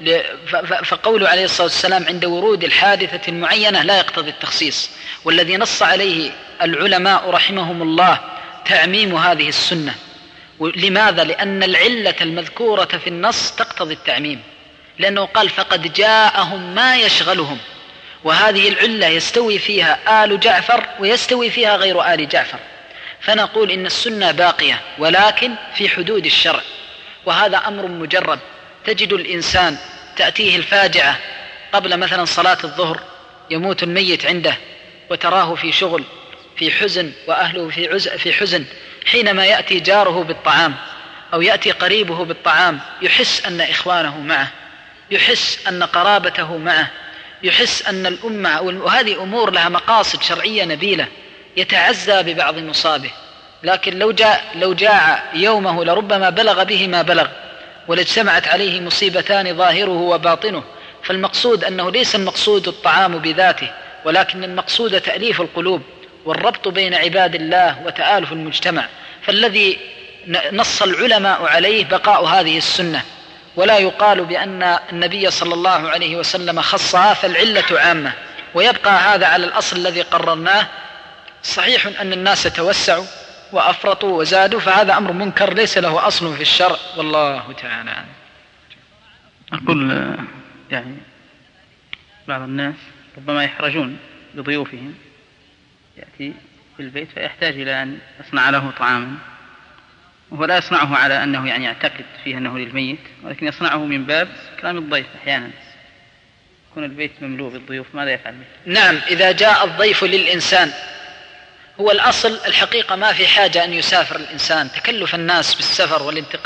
فقوله عليه الصلاة والسلام عند ورود الحادثة المعينة لا يقتضي التخصيص، والذي نص عليه العلماء رحمهم الله تعميم هذه السنة. لماذا؟ لأن العلة المذكورة في النص تقتضي التعميم، لأنه قال فقد جاءهم ما يشغلهم، وهذه العلة يستوي فيها آل جعفر ويستوي فيها غير آل جعفر، فنقول إن السنة باقية ولكن في حدود الشرع. وهذا أمر مجرب، تجد الإنسان تأتيه الفاجعة قبل مثلا صلاة الظهر، يموت الميت عنده وتراه في شغل في حزن وأهله في حزن، حينما يأتي جاره بالطعام أو يأتي قريبه بالطعام يحس أن إخوانه معه، يحس أن قرابته معه، يحس أن الأمة، وهذه أمور لها مقاصد شرعية نبيلة، يتعزى ببعض مصابه. لكن لو جاع يومه لربما بلغ به ما بلغ، ولاجتمعت عليه مصيبتان ظاهره وباطنه. فالمقصود أنه ليس المقصود الطعام بذاته، ولكن المقصود تأليف القلوب والربط بين عباد الله وتآلف المجتمع. فالذي نص العلماء عليه بقاء هذه السنة، ولا يقال بأن النبي صلى الله عليه وسلم خصها، فالعلة عامة، ويبقى هذا على الأصل الذي قررناه. صحيح أن الناس توسعوا وأفرطوا وزادوا، فهذا أمر منكر ليس له أصل في الشرع، والله تعالى عنه. أقول يعني بعض الناس ربما يحرجون بضيوفهم، يأتي في البيت فيحتاج إلى أن يصنع له طعاما، وهو لا يصنعه على أنه يعني يعتقد فيه أنه للميت، ولكن يصنعه من باب كلام الضيف. أحيانا يكون البيت مملوء بالضيوف، ماذا يفعل به؟ نعم، إذا جاء الضيف للإنسان، هو الأصل الحقيقة ما في حاجة أن يسافر الإنسان، تكلف الناس بالسفر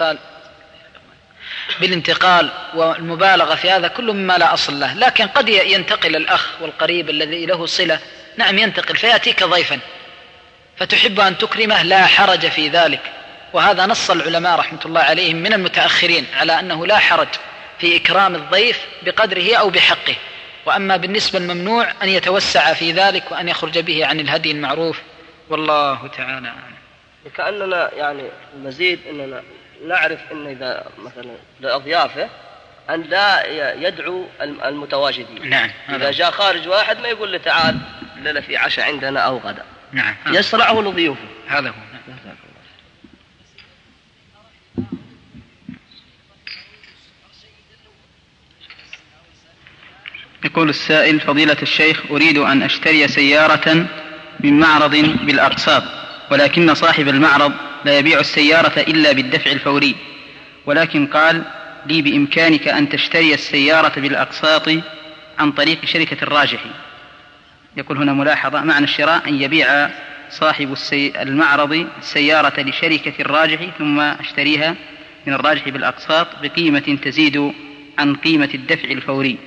بالانتقال والمبالغة في هذا كله مما لا أصل له. لكن قد ينتقل الأخ والقريب الذي له صلة، نعم ينتقل فيأتيك ضيفا فتحب أن تكرمه، لا حرج في ذلك. وهذا نص العلماء رحمة الله عليهم من المتأخرين على أنه لا حرج في إكرام الضيف بقدره أو بحقه. وأما بالنسبة الممنوع أن يتوسع في ذلك وأن يخرج به عن الهدي المعروف، والله تعالى أعلم. كأننا يعني المزيد أننا نعرف أن إذا مثلا لأضيافه أن لا يدعو المتواجدين. نعم، إذا جاء خارج واحد ما يقول له تعال لنا في عشاء عندنا أو غدا، نعم، يسرعه لضيوفه. هذا هو. يقول السائل: فضيلة الشيخ، أريد أن أشتري سيارة من معرض بالأقساط، ولكن صاحب المعرض لا يبيع السيارة إلا بالدفع الفوري، ولكن قال لي بإمكانك أن تشتري السيارة بالأقساط عن طريق شركة الراجحي. يقول هنا ملاحظة: معنى الشراء أن يبيع صاحب المعرض السيارة لشركة الراجحي ثم أشتريها من الراجحي بالأقساط بقيمة تزيد عن قيمة الدفع الفوري.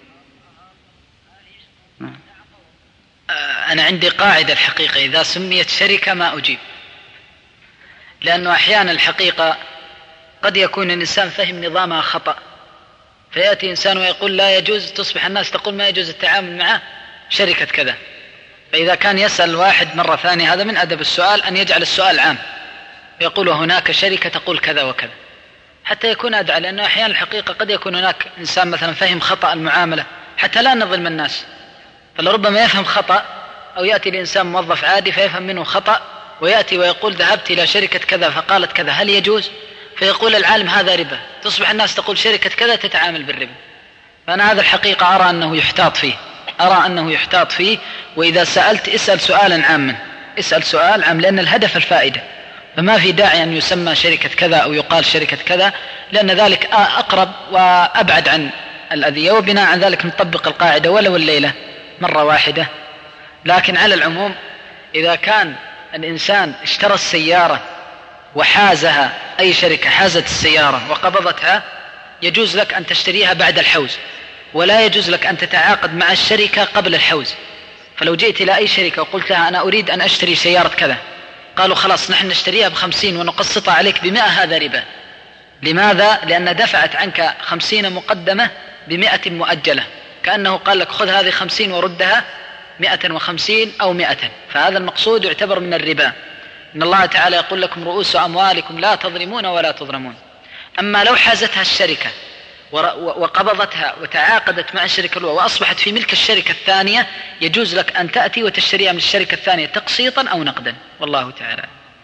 أنا عندي قاعدة الحقيقة: إذا سميت شركة ما أجيب، لأنه أحيانا الحقيقة قد يكون الإنسان فهم نظامها خطأ، فيأتي إنسان ويقول لا يجوز، تصبح الناس تقول ما يجوز التعامل معه شركة كذا. فإذا كان يسأل واحد مرة ثانية، هذا من أدب السؤال أن يجعل السؤال عام، يقول هناك شركة تقول كذا وكذا، حتى يكون أدعى. لأنه أحيانا الحقيقة قد يكون هناك إنسان مثلا فهم خطأ المعاملة، حتى لا نظلم الناس، فلربما يفهم خطأ، أو يأتي الإنسان موظف عادي فيفهم منه خطأ ويأتي ويقول ذهبت إلى شركة كذا فقالت كذا، هل يجوز؟ فيقول العالم هذا ربا، تصبح الناس تقول شركة كذا تتعامل بالربا. فأنا هذا الحقيقة أرى أنه يحتاط فيه، وإذا سألت اسأل سؤالا عاما، اسأل سؤال عام، لأن الهدف الفائدة، فما في داعي أن يسمى شركة كذا أو يقال شركة كذا، لأن ذلك أقرب وأبعد عن الأذية. وبناء عن ذلك نطبق القاعدة ولو الليلة مرة واحدة. لكن على العموم إذا كان الإنسان اشترى السيارة وحازها أي شركة، حازت السيارة وقبضتها، يجوز لك أن تشتريها بعد الحوز، ولا يجوز لك أن تتعاقد مع الشركة قبل الحوز. فلو جئت إلى أي شركة وقلت لها أنا أريد أن أشتري سيارة كذا، قالوا خلاص نحن نشتريها ب50 ونقسطها عليك ب100، هذا ربا. لماذا؟ لأن دفعت عنك 50 مقدمة ب100 مؤجلة، كأنه قال لك خذ هذه 50 وردها 150 أو 100. فهذا المقصود يعتبر من الربا. إن الله تعالى يقول لكم رؤوس أموالكم لا تظلمون ولا تظلمون. أما لو حازتها الشركة وقبضتها وتعاقدت مع الشركة الأولى وأصبحت في ملك الشركة الثانية، يجوز لك أن تأتي وتشتريها من الشركة الثانية تقسيطا أو نقدا، والله تعالى.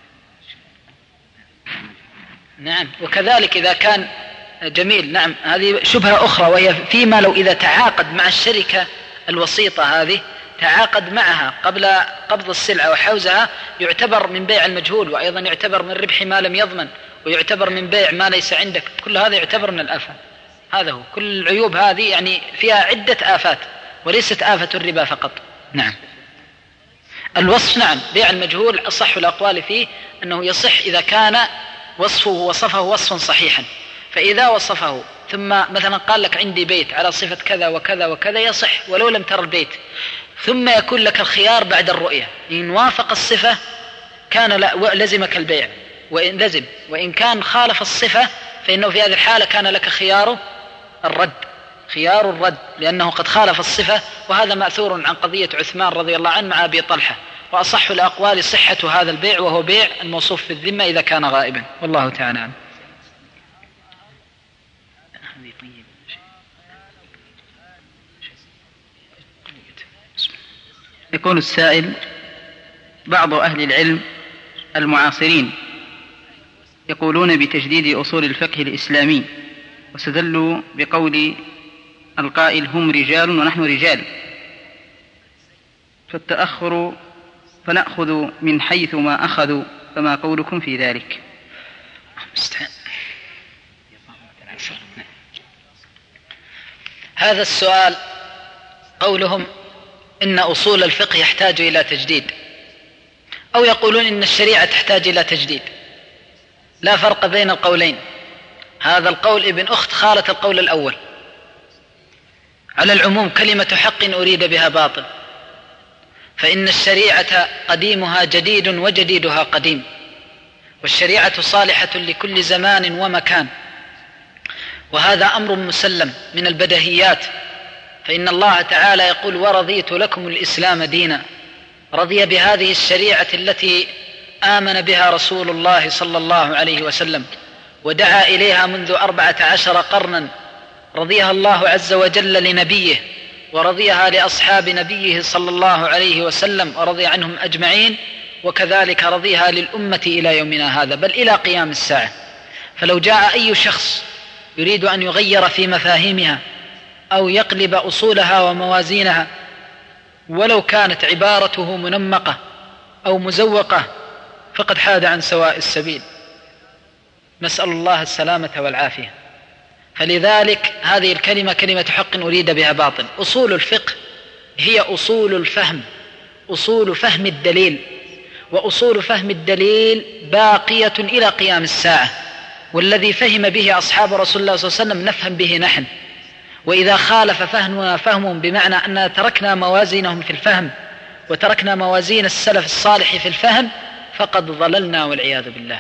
نعم. وكذلك إذا كان جميل. نعم. هذه شبهة أخرى، وهي فيما لو إذا تعاقد مع الشركة الوسيطة هذه، تعاقد معها قبل قبض السلعة وحوزها، يعتبر من بيع المجهول، وأيضا يعتبر من ربح ما لم يضمن، ويعتبر من بيع ما ليس عندك. كل هذا يعتبر من الآفات. هذا هو. كل العيوب هذه يعني فيها عدة آفات وليست آفة الربا فقط. نعم. الوصف، نعم، بيع المجهول أصح الأقوال فيه أنه يصح إذا كان وصفه وصفا صحيحا. فإذا وصفه ثم مثلا قال لك عندي بيت على صفة كذا وكذا وكذا، يصح ولو لم تر البيت، ثم يكون لك الخيار بعد الرؤية، إن وافق الصفة كان لزمك البيع وإن لزم، وإن كان خالف الصفة فإنه في هذه الحالة كان لك خيار الرد لأنه قد خالف الصفة. وهذا مأثور عن قضية عثمان رضي الله عنه مع أبي طلحة. وأصح الأقوال صحة هذا البيع، وهو بيع الموصوف في الذمة إذا كان غائبا، والله تعالى عنه. يقول السائل: بعض أهل العلم المعاصرين يقولون بتجديد أصول الفقه الإسلامي، واستدلوا بقول القائل: هم رجال ونحن رجال، فالتأخر فنأخذ من حيث ما أخذوا، فما قولكم في ذلك؟ هذا السؤال قولهم إن أصول الفقه يحتاج إلى تجديد، أو يقولون إن الشريعة تحتاج إلى تجديد، لا فرق بين القولين. هذا القول ابن أخت خالة القول الأول. على العموم كلمة حق أريد بها باطل، فإن الشريعة قديمها جديد وجديدها قديم، والشريعة صالحة لكل زمان ومكان، وهذا أمر مسلم من البديهيات. فإن الله تعالى يقول: ورضيت لكم الإسلام دينا. رضي بهذه الشريعة التي آمن بها رسول الله صلى الله عليه وسلم ودعا إليها منذ 14 قرنا، رضيها الله عز وجل لنبيه، ورضيها لأصحاب نبيه صلى الله عليه وسلم، ورضي عنهم أجمعين، وكذلك رضيها للأمة إلى يومنا هذا، بل إلى قيام الساعة. فلو جاء أي شخص يريد أن يغير في مفاهيمها أو يقلب أصولها وموازينها، ولو كانت عبارته منمقة أو مزوقة، فقد حاد عن سواء السبيل، نسأل الله السلامة والعافية. فلذلك هذه الكلمة كلمة حق أريد بها باطل. أصول الفقه هي أصول الفهم، أصول فهم الدليل، وأصول فهم الدليل باقية إلى قيام الساعة، والذي فهم به أصحاب رسول الله صلى الله عليه وسلم نفهم به نحن. وإذا خالف فهمنا فهمهم، بمعنى أننا تركنا موازينهم في الفهم وتركنا موازين السلف الصالح في الفهم، فقد ضللنا والعياذ بالله.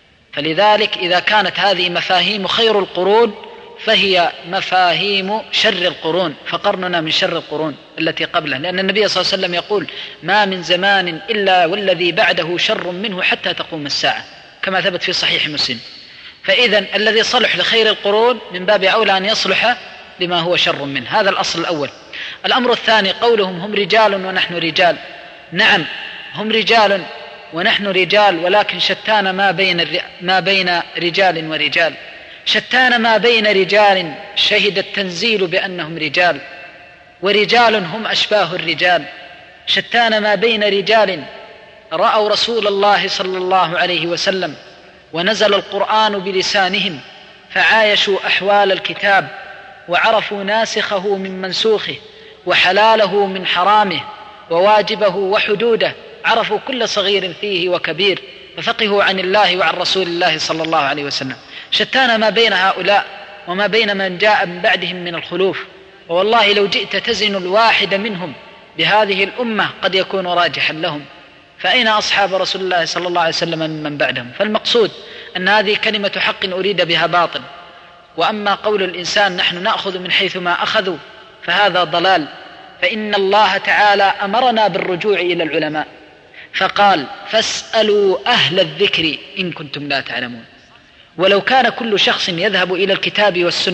فلذلك إذا كانت هذه مفاهيم خير القرون، فهي مفاهيم شر القرون، فقرننا من شر القرون التي قبله، لأن النبي صلى الله عليه وسلم يقول: ما من زمان إلا والذي بعده شر منه حتى تقوم الساعة، كما ثبت في صحيح مسلم. فإذن الذي صلح لخير القرون من باب أولى أن يصلح لما هو شر منه. هذا الأصل الأول. الأمر الثاني قولهم: هم رجال ونحن رجال. نعم، هم رجال ونحن رجال، ولكن شتان ما بين رجال ورجال. شتان ما بين رجال شهد التنزيل بأنهم رجال، ورجال هم أشباه الرجال. شتان ما بين رجال رأوا رسول الله صلى الله عليه وسلم ونزل القرآن بلسانهم، فعايشوا أحوال الكتاب، وعرفوا ناسخه من منسوخه، وحلاله من حرامه، وواجبه وحدوده، عرفوا كل صغير فيه وكبير، ففقهوا عن الله وعن رسول الله صلى الله عليه وسلم. شتان ما بين هؤلاء وما بين من جاء من بعدهم من الخلوف. والله لو جئت تزن الواحد منهم بهذه الأمة قد يكون راجحا لهم، فأين أصحاب رسول الله صلى الله عليه وسلم من بعدهم؟ فالمقصود أن هذه كلمة حق أريد بها باطل. وأما قول الإنسان نحن نأخذ من حيث ما أخذوا، فهذا ضلال. فإن الله تعالى أمرنا بالرجوع إلى العلماء، فقال: فاسألوا أهل الذكر إن كنتم لا تعلمون. ولو كان كل شخص يذهب إلى الكتاب والسنة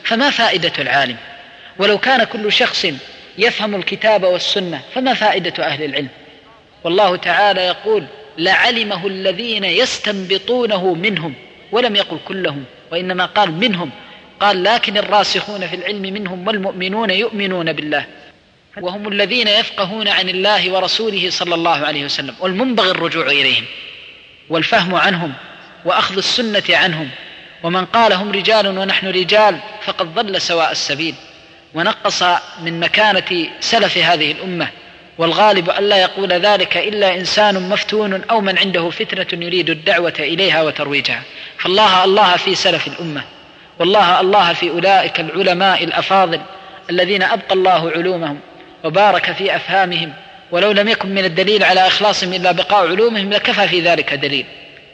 فما فائدة العالم؟ ولو كان كل شخص يفهم الكتاب والسنة فما فائدة أهل العلم؟ والله تعالى يقول لعلمه الذين يستنبطونه منهم، ولم يقل كلهم، وإنما قال منهم، قال لكن الراسخون في العلم منهم والمؤمنون يؤمنون بالله، وهم الذين يفقهون عن الله ورسوله صلى الله عليه وسلم، والمنبغي الرجوع إليهم والفهم عنهم وأخذ السنة عنهم. ومن قال هم رجال ونحن رجال فقد ضل سواء السبيل ونقص من مكانة سلف هذه الأمة، والغالب ألا يقول ذلك إلا إنسان مفتون أو من عنده فتنة يريد الدعوة إليها وترويجها. فالله الله في سلف الأمة، والله الله في أولئك العلماء الأفاضل الذين أبقى الله علومهم وبارك في أفهامهم، ولو لم يكن من الدليل على إخلاصهم إلا بقاء علومهم لكفى في ذلك دليل.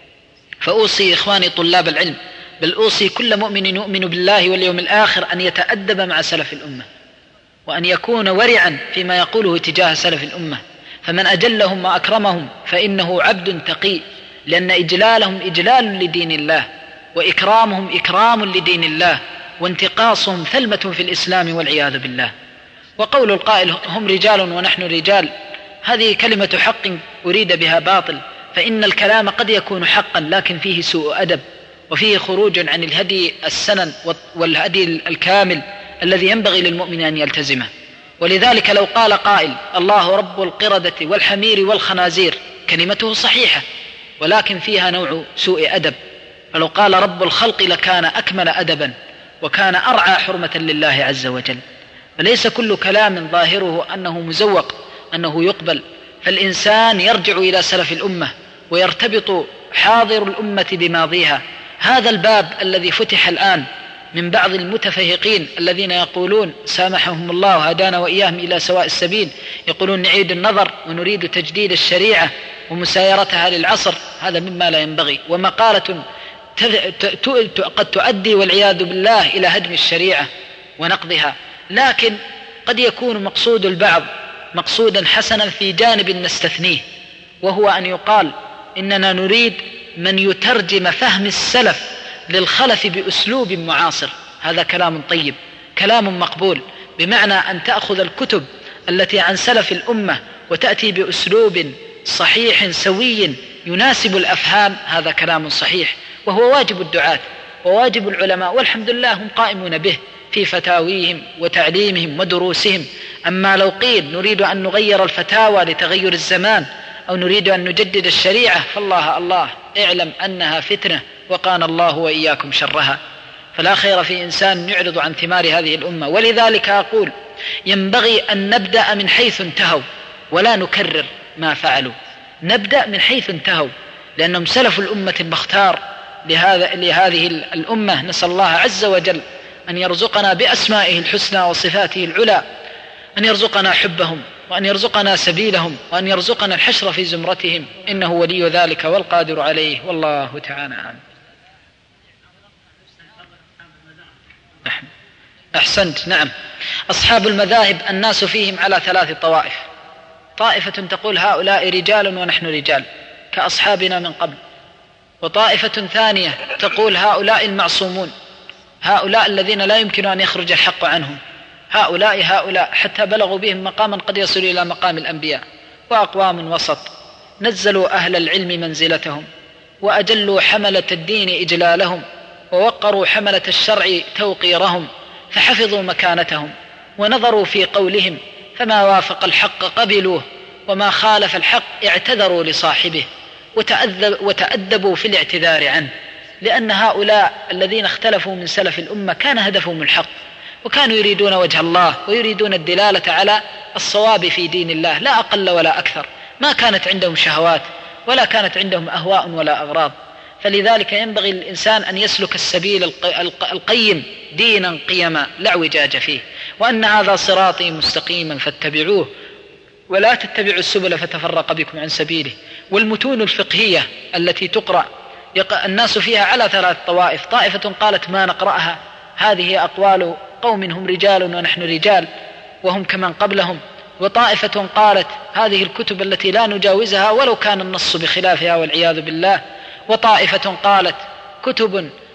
فأوصي إخواني طلاب العلم، بل أوصي كل مؤمن يؤمن بالله واليوم الآخر أن يتأدب مع سلف الأمة، وأن يكون ورعا فيما يقوله تجاه سلف الأمة، فمن أجلهم وأكرمهم فإنه عبد تقي، لأن إجلالهم إجلال لدين الله، وإكرامهم إكرام لدين الله، وانتقاصهم ثلمة في الإسلام والعياذ بالله. وقول القائل هم رجال ونحن رجال هذه كلمة حق أريد بها باطل، فإن الكلام قد يكون حقا لكن فيه سوء أدب، وفيه خروج عن الهدي السنن والهدي الكامل الذي ينبغي للمؤمن أن يلتزمه. ولذلك لو قال قائل الله رب القردة والحمير والخنازير كلمته صحيحة ولكن فيها نوع سوء أدب، فلو قال رب الخلق لكان أكمل أدبا وكان أرعى حرمة لله عز وجل. فليس كل كلام ظاهره أنه مزوق أنه يقبل، فالإنسان يرجع إلى سلف الأمة ويرتبط حاضر الأمة بماضيها. هذا الباب الذي فتح الآن من بعض المتفهقين الذين يقولون سامحهم الله هدانا وإياهم إلى سواء السبيل، يقولون نعيد النظر ونريد تجديد الشريعة ومسايرتها للعصر، هذا مما لا ينبغي، ومقالة قد تؤدي والعياذ بالله إلى هدم الشريعة ونقضها. لكن قد يكون مقصود البعض مقصودا حسنا في جانب نستثنيه، وهو أن يقال إننا نريد من يترجم فهم السلف للخلف بأسلوب معاصر. هذا كلام طيب، كلام مقبول، بمعنى أن تأخذ الكتب التي عن سلف الأمة وتأتي بأسلوب صحيح سوي يناسب الأفهام، هذا كلام صحيح، وهو واجب الدعاة وواجب العلماء، والحمد لله هم قائمون به في فتاويهم وتعليمهم ودروسهم. أما لو قيل نريد أن نغير الفتاوى لتغير الزمان أو نريد أن نجدد الشريعة فالله الله اعلم أنها فتنة وقانا الله وإياكم شرها. فلا خير في إنسان يعرض عن ثمار هذه الأمة. ولذلك أقول ينبغي أن نبدأ من حيث انتهوا ولا نكرر ما فعلوا، نبدأ من حيث انتهوا، لأنهم سلف الأمة المختار لهذه الأمة. نسأل الله عز وجل أن يرزقنا بأسمائه الحسنى وصفاته العلى، أن يرزقنا حبهم وأن يرزقنا سبيلهم وأن يرزقنا الحشر في زمرتهم، إنه ولي ذلك والقادر عليه، والله تعالى أعلم. أحسنت. نعم، أصحاب المذاهب الناس فيهم على 3 طوائف. طائفة تقول هؤلاء رجال ونحن رجال كأصحابنا من قبل، وطائفة ثانية تقول هؤلاء المعصومون، هؤلاء الذين لا يمكن أن يخرج الحق عنهم، هؤلاء حتى بلغوا بهم مقاما قد يصل إلى مقام الأنبياء. وأقوام وسط نزلوا أهل العلم منزلتهم، وأجلوا حملة الدين إجلالهم، ووقروا حملة الشرع توقيرهم، فحفظوا مكانتهم ونظروا في قولهم، فما وافق الحق قبلوه وما خالف الحق اعتذروا لصاحبه وتأدبوا في الاعتذار عنه. لأن هؤلاء الذين اختلفوا من سلف الأمة كان هدفهم الحق، وكانوا يريدون وجه الله ويريدون الدلالة على الصواب في دين الله لا أقل ولا أكثر. ما كانت عندهم شهوات ولا كانت عندهم أهواء ولا أغراض. فلذلك ينبغي للإنسان أن يسلك السبيل القيم دينا قيما لا اعوجاج فيه، وأن هذا صراطي مستقيما فاتبعوه ولا تتبعوا السبل فتفرق بكم عن سبيله. والمتون الفقهية التي تقرأ الناس فيها على 3 طوائف. طائفة قالت ما نقرأها، هذه أقوال قوم هم رجال ونحن رجال وهم كمن قبلهم. وطائفة قالت هذه الكتب التي لا نجاوزها ولو كان النص بخلافها والعياذ بالله. وطائفة قالت كتب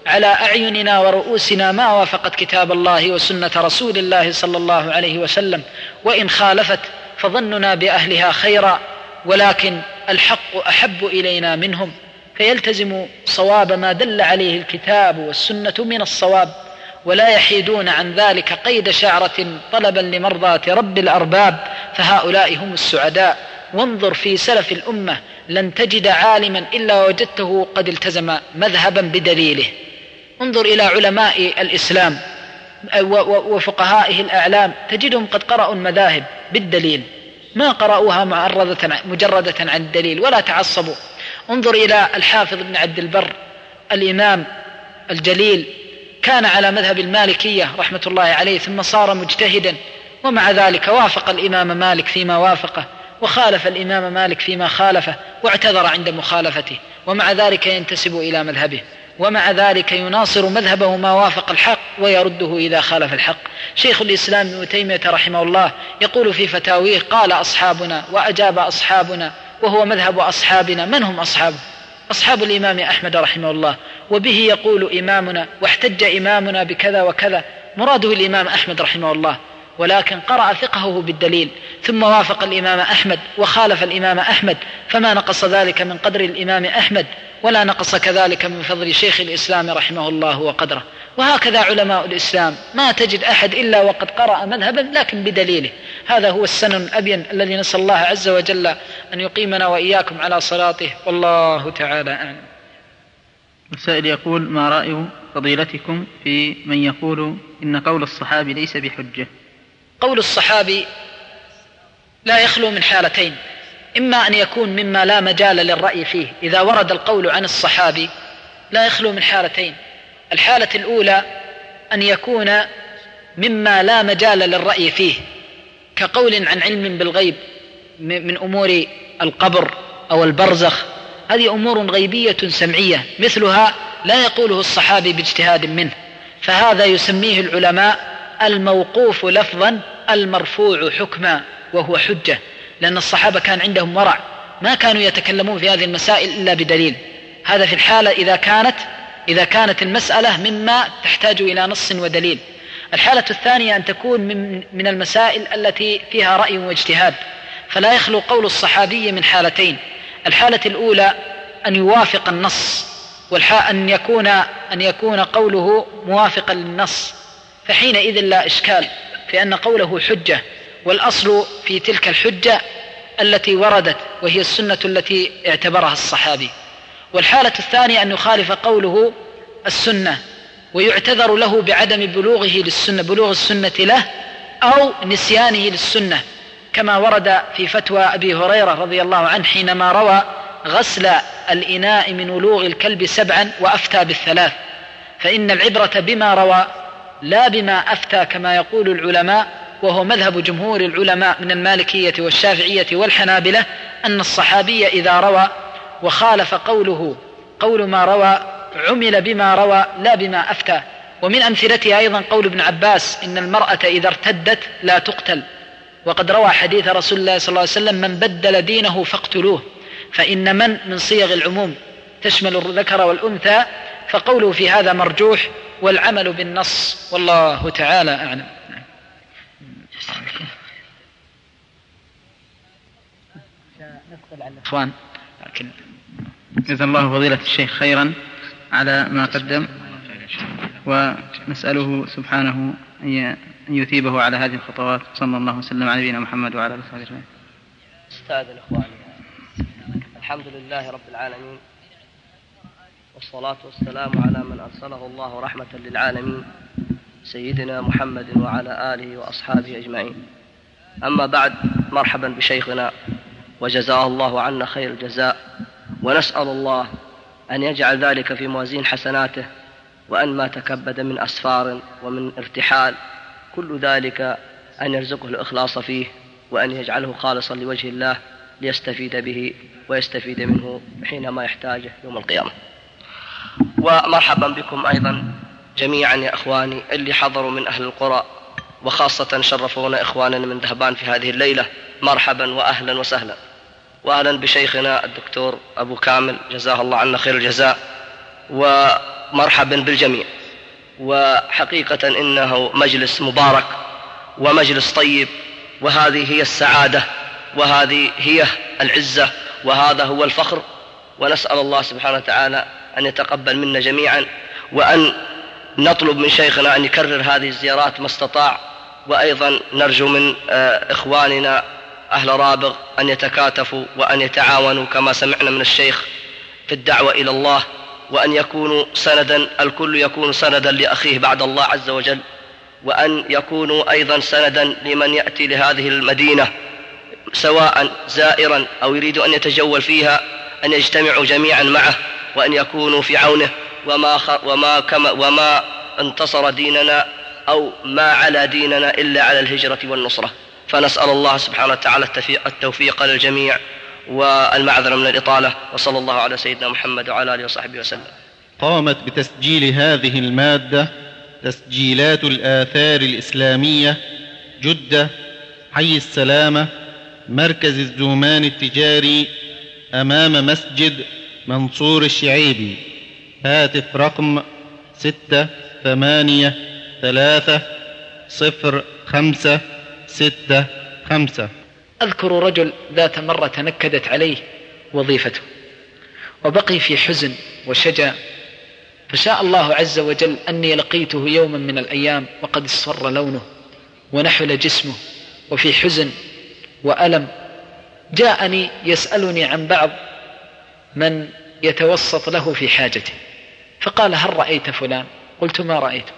على أعيننا ورؤوسنا ما وافقت كتاب الله وسنة رسول الله صلى الله عليه وسلم، وإن خالفت فظننا بأهلها خيرا، ولكن الحق أحب إلينا منهم، فيلتزم صواب ما دل عليه الكتاب والسنة من الصواب، ولا يحيدون عن ذلك قيد شعرة طلبا لمرضاة رب الأرباب، فهؤلاء هم السعداء. وانظر في سلف الأمة لن تجد عالما إلا وجدته قد التزم مذهبا بدليله. انظر إلى علماء الإسلام وفقهائه الأعلام تجدهم قد قرأوا المذاهب بالدليل، ما قرأوها مجردة عن الدليل ولا تعصبوا. انظر إلى الحافظ ابن عبد البر الإمام الجليل، كان على مذهب المالكية رحمة الله عليه، ثم صار مجتهدا، ومع ذلك وافق الإمام مالك فيما وافقه، وخالف الإمام مالك فيما خالفه، واعتذر عند مخالفته، ومع ذلك ينتسب إلى مذهبه، ومع ذلك يناصر مذهبه ما وافق الحق ويرده إذا خالف الحق. شيخ الإسلام ابن تيمية رحمه الله يقول في فتاويه: قال أصحابنا وأجاب أصحابنا، وهو مذهب أصحابنا. من هم أصحابه؟ أصحاب الإمام أحمد رحمه الله، وبه يقول إمامنا، واحتج إمامنا بكذا وكذا، مراده الإمام أحمد رحمه الله، ولكن قرأ فقهه بالدليل، ثم وافق الإمام أحمد وخالف الإمام أحمد، فما نقص ذلك من قدر الإمام أحمد، ولا نقص كذلك من فضل شيخ الإسلام رحمه الله وقدره. وهكذا علماء الإسلام، ما تجد أحد إلا وقد قرأ مذهبا لكن بدليله. هذا هو السنن الأبين الذي نسأل الله عز وجل أن يقيمنا وإياكم على صراطه، والله تعالى أعلم. السائل يقول: ما رأي فضيلتكم في من يقول إن قول الصحابي ليس بحجة؟ قول الصحابي لا يخلو من حالتين: إما أن يكون مما لا مجال للرأي فيه، إذا ورد القول عن الصحابي لا يخلو من حالتين. الحالة الأولى أن يكون مما لا مجال للرأي فيه، كقول عن علم بالغيب من أمور القبر أو البرزخ، هذه أمور غيبية سمعية، مثلها لا يقوله الصحابي باجتهاد منه، فهذا يسميه العلماء الموقوف لفظا المرفوع حكما، وهو حجة، لأن الصحابة كان عندهم ورع، ما كانوا يتكلمون في هذه المسائل إلا بدليل. هذا في الحالة إذا كانت المسألة مما تحتاج إلى نص ودليل. الحالة الثانية أن تكون من المسائل التي فيها رأي واجتهاد، فلا يخلو قول الصحابي من حالتين: الحالة الأولى أن يوافق النص، أن يكون قوله موافقا للنص، فحينئذ لا إشكال في أن قوله حجة، والأصل في تلك الحجة التي وردت وهي السنة التي اعتبرها الصحابي. والحالة الثانية أن يخالف قوله السنة ويعتذر له بعدم بلوغ السنة له أو نسيانه للسنة، كما ورد في فتوى أبي هريرة رضي الله عنه حينما روى غسل الإناء من ولوغ الكلب 7 وأفتى بال3، فإن العبرة بما روى لا بما أفتى كما يقول العلماء، وهو مذهب جمهور العلماء من المالكية والشافعية والحنابلة، أن الصحابي إذا روى وخالف قول ما روى عمل بما روى لا بما أفتى. ومن أمثلته أيضا قول ابن عباس: إن المرأة إذا ارتدت لا تقتل، وقد روى حديث رسول الله صلى الله عليه وسلم: من بدل دينه فاقتلوه، فإن من صيغ العموم تشمل الذكر والأنثى، فقوله في هذا مرجوح، والعمل بالنص، والله تعالى أعلم. إخوان، جزا الله فضيلة الشيخ خيرا على ما قدم، ونسأله سبحانه أن يثيبه على هذه الخطوات. صلى الله وسلم على نبينا محمد وعلى آله وصحبه أجمعين. استاذن إخواني، الحمد لله رب العالمين، والصلاة والسلام على من أرسله الله رحمة للعالمين، سيدنا محمد وعلى آله وأصحابه أجمعين. أما بعد، مرحبا بشيخنا وجزاه الله عنا خير الجزاء، ونسأل الله أن يجعل ذلك في موازين حسناته، وأن ما تكبد من أسفار ومن ارتحال كل ذلك أن يرزقه الإخلاص فيه، وأن يجعله خالصا لوجه الله ليستفيد به ويستفيد منه حينما يحتاجه يوم القيامة. ومرحبا بكم أيضا جميعا يا إخواني اللي حضروا من أهل القرى، وخاصة شرفونا إخواننا من ذهبان في هذه الليلة. مرحبا وأهلا وسهلا، وأهلا بشيخنا الدكتور أبو كامل، جزاه الله عنا خير الجزاء، ومرحبا بالجميع. وحقيقة إنه مجلس مبارك ومجلس طيب، وهذه هي السعادة وهذه هي العزة وهذا هو الفخر. ونسأل الله سبحانه وتعالى أن يتقبل منا جميعا، وأن نطلب من شيخنا أن يكرر هذه الزيارات ما استطاع. وأيضا نرجو من إخواننا أهل رابغ أن يتكاتفوا وأن يتعاونوا كما سمعنا من الشيخ في الدعوة إلى الله، وأن يكونوا سندا، الكل يكون سندا لأخيه بعد الله عز وجل، وأن يكونوا أيضا سندا لمن يأتي لهذه المدينة سواء زائرا أو يريد أن يتجول فيها، أن يجتمعوا جميعا معه وأن يكونوا في عونه. وما انتصر ديننا أو ما على ديننا إلا على الهجرة والنصرة. فنسأل الله سبحانه وتعالى التوفيق للجميع والمعذرة من الإطالة، وصلى الله على سيدنا محمد وعلى آله وصحبه وسلم. قامت بتسجيل هذه المادة تسجيلات الآثار الإسلامية، جدة، حي السلامة، مركز الزومان التجاري، أمام مسجد منصور الشعيبي. هاتف رقم 683-0565. أذكر رجل ذات مرة تنكدت عليه وظيفته وبقي في حزن وشجا، فشاء الله عز وجل أني لقيته يوما من الأيام وقد اصفر لونه ونحل جسمه وفي حزن وألم. جاءني يسألني عن بعض من يتوسط له في حاجته، فقال: هل رأيت فلان؟ قلت: ما رأيته.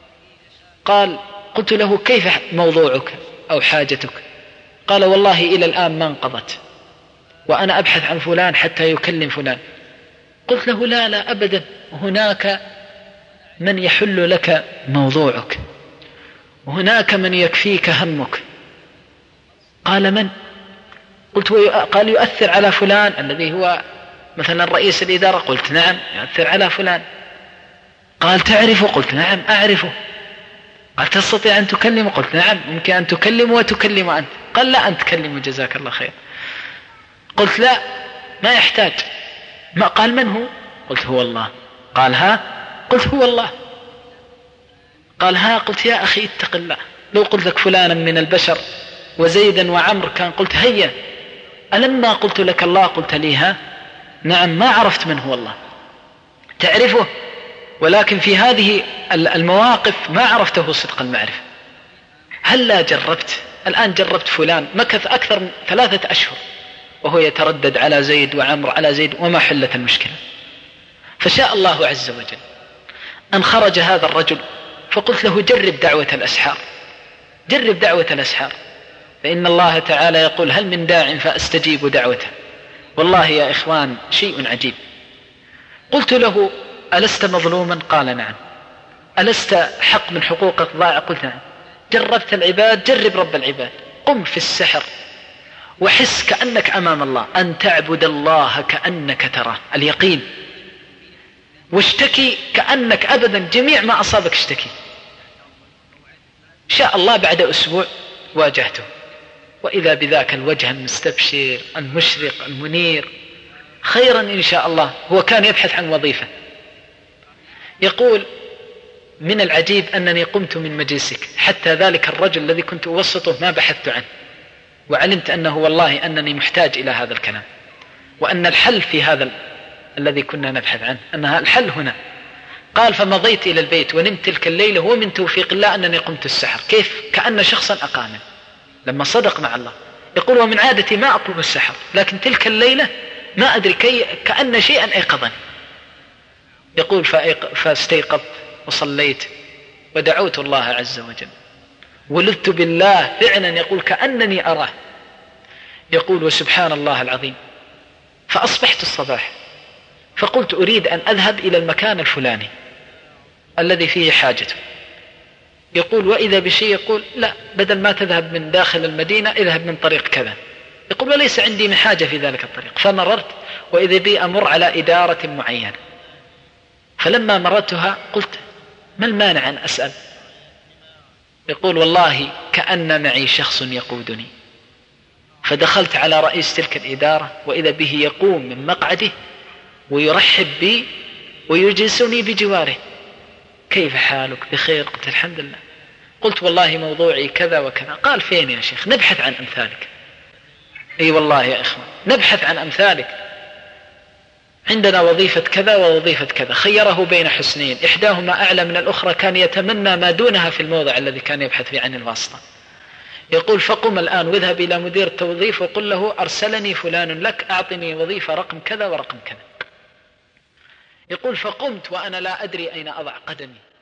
قلت له: كيف موضوعك أو حاجتك؟ قال: والله إلى الآن ما انقضت، وأنا أبحث عن فلان حتى يكلم فلان. قلت له: لا أبدا، هناك من يحل لك موضوعك، وهناك من يكفيك همك. قال: من؟ قال: يؤثر على فلان الذي هو مثلا رئيس الإدارة. قلت: نعم يؤثر على فلان. قال: تعرفه؟ قلت: نعم أعرفه. قال: تستطيع أن تكلمه؟ قلت: نعم ممكن أن تكلمه وتكلم أنت. قال: لا أنت تكلمه جزاك الله خير. قلت: لا ما يحتاج. ما قال: من هو؟ قلت: هو الله. قال: ها؟ قلت: هو الله. قال: ها؟ قلت: يا أخي اتق الله، لو قلت لك فلانا من البشر وزيدا وعمر كان قلت هيا، ألما قلت لك الله قلت لي ها؟ نعم ما عرفت من هو الله. تعرفه ولكن في هذه المواقف ما عرفته صدق المعرفة. هل لا جربت؟ الآن جربت فلان مكث أكثر من 3 أشهر وهو يتردد على زيد وعمر على زيد وما حلت المشكلة. فشاء الله عز وجل أن خرج هذا الرجل، فقلت له: جرب دعوة الأسحار، جرب دعوة الأسحار، فإن الله تعالى يقول: هل من داع فأستجيب دعوته. والله يا إخوان شيء عجيب. قلت له: ألست مظلوما؟ قال: نعم. ألست حق من حقوقك ضاع؟ قلت: نعم. جربت العباد؟ جرب رب العباد. قم في السحر وحس كأنك أمام الله، أن تعبد الله كأنك تراه، اليقين. واشتكي كأنك أبدا جميع ما أصابك اشتكي. شاء الله بعد أسبوع واجهته، وإذا بذاك الوجه المستبشر المشرق المنير، خيرا إن شاء الله. هو كان يبحث عن وظيفة. يقول: من العجيب أنني قمت من مجلسك، حتى ذلك الرجل الذي كنت أوسطه ما بحثت عنه، وعلمت أنه والله أنني محتاج إلى هذا الكلام، وأن الحل في هذا الذي كنا نبحث عنه، أنها الحل هنا. قال: فمضيت إلى البيت ونمت تلك الليلة، ومن توفيق الله أنني قمت السحر. كيف؟ كأن شخصا أقامه لما صدق مع الله. يقول: ومن عادتي ما أقوم السحر، لكن تلك الليلة ما أدري كأن شيئا أيقظني. يقول: فاستيقظت وصليت ودعوت الله عز وجل، ولذت بالله فعلا. يقول: كأنني أراه. يقول: وسبحان الله العظيم. فأصبحت الصباح فقلت: أريد أن أذهب إلى المكان الفلاني الذي فيه حاجته. يقول: وإذا بشيء يقول: لا، بدل ما تذهب من داخل المدينة اذهب من طريق كذا. يقول: وليس عندي من حاجة في ذلك الطريق. فمررت وإذا بي أمر على إدارة معينة، فلما مررتها قلت: ما المانع أن أسأل؟ يقول: والله كأن معي شخص يقودني. فدخلت على رئيس تلك الإدارة وإذا به يقوم من مقعده ويرحب بي ويجلسني بجواره. كيف حالك؟ بخير؟ قلت الحمد لله. قلت والله موضوعي كذا وكذا. قال فين يا شيخ؟ نبحث عن أمثالك. أي والله يا إخوان نبحث عن أمثالك، عندنا وظيفة كذا ووظيفة كذا. خيره بين حسنين إحداهما أعلى من الأخرى، كان يتمنى ما دونها في الموضع الذي كان يبحث فيه عن الواسطة. يقول فقم الآن واذهب إلى مدير التوظيف وقل له أرسلني فلان لك، أعطني وظيفة رقم كذا ورقم كذا. يقول فقمت وأنا لا أدري أين أضع قدمي.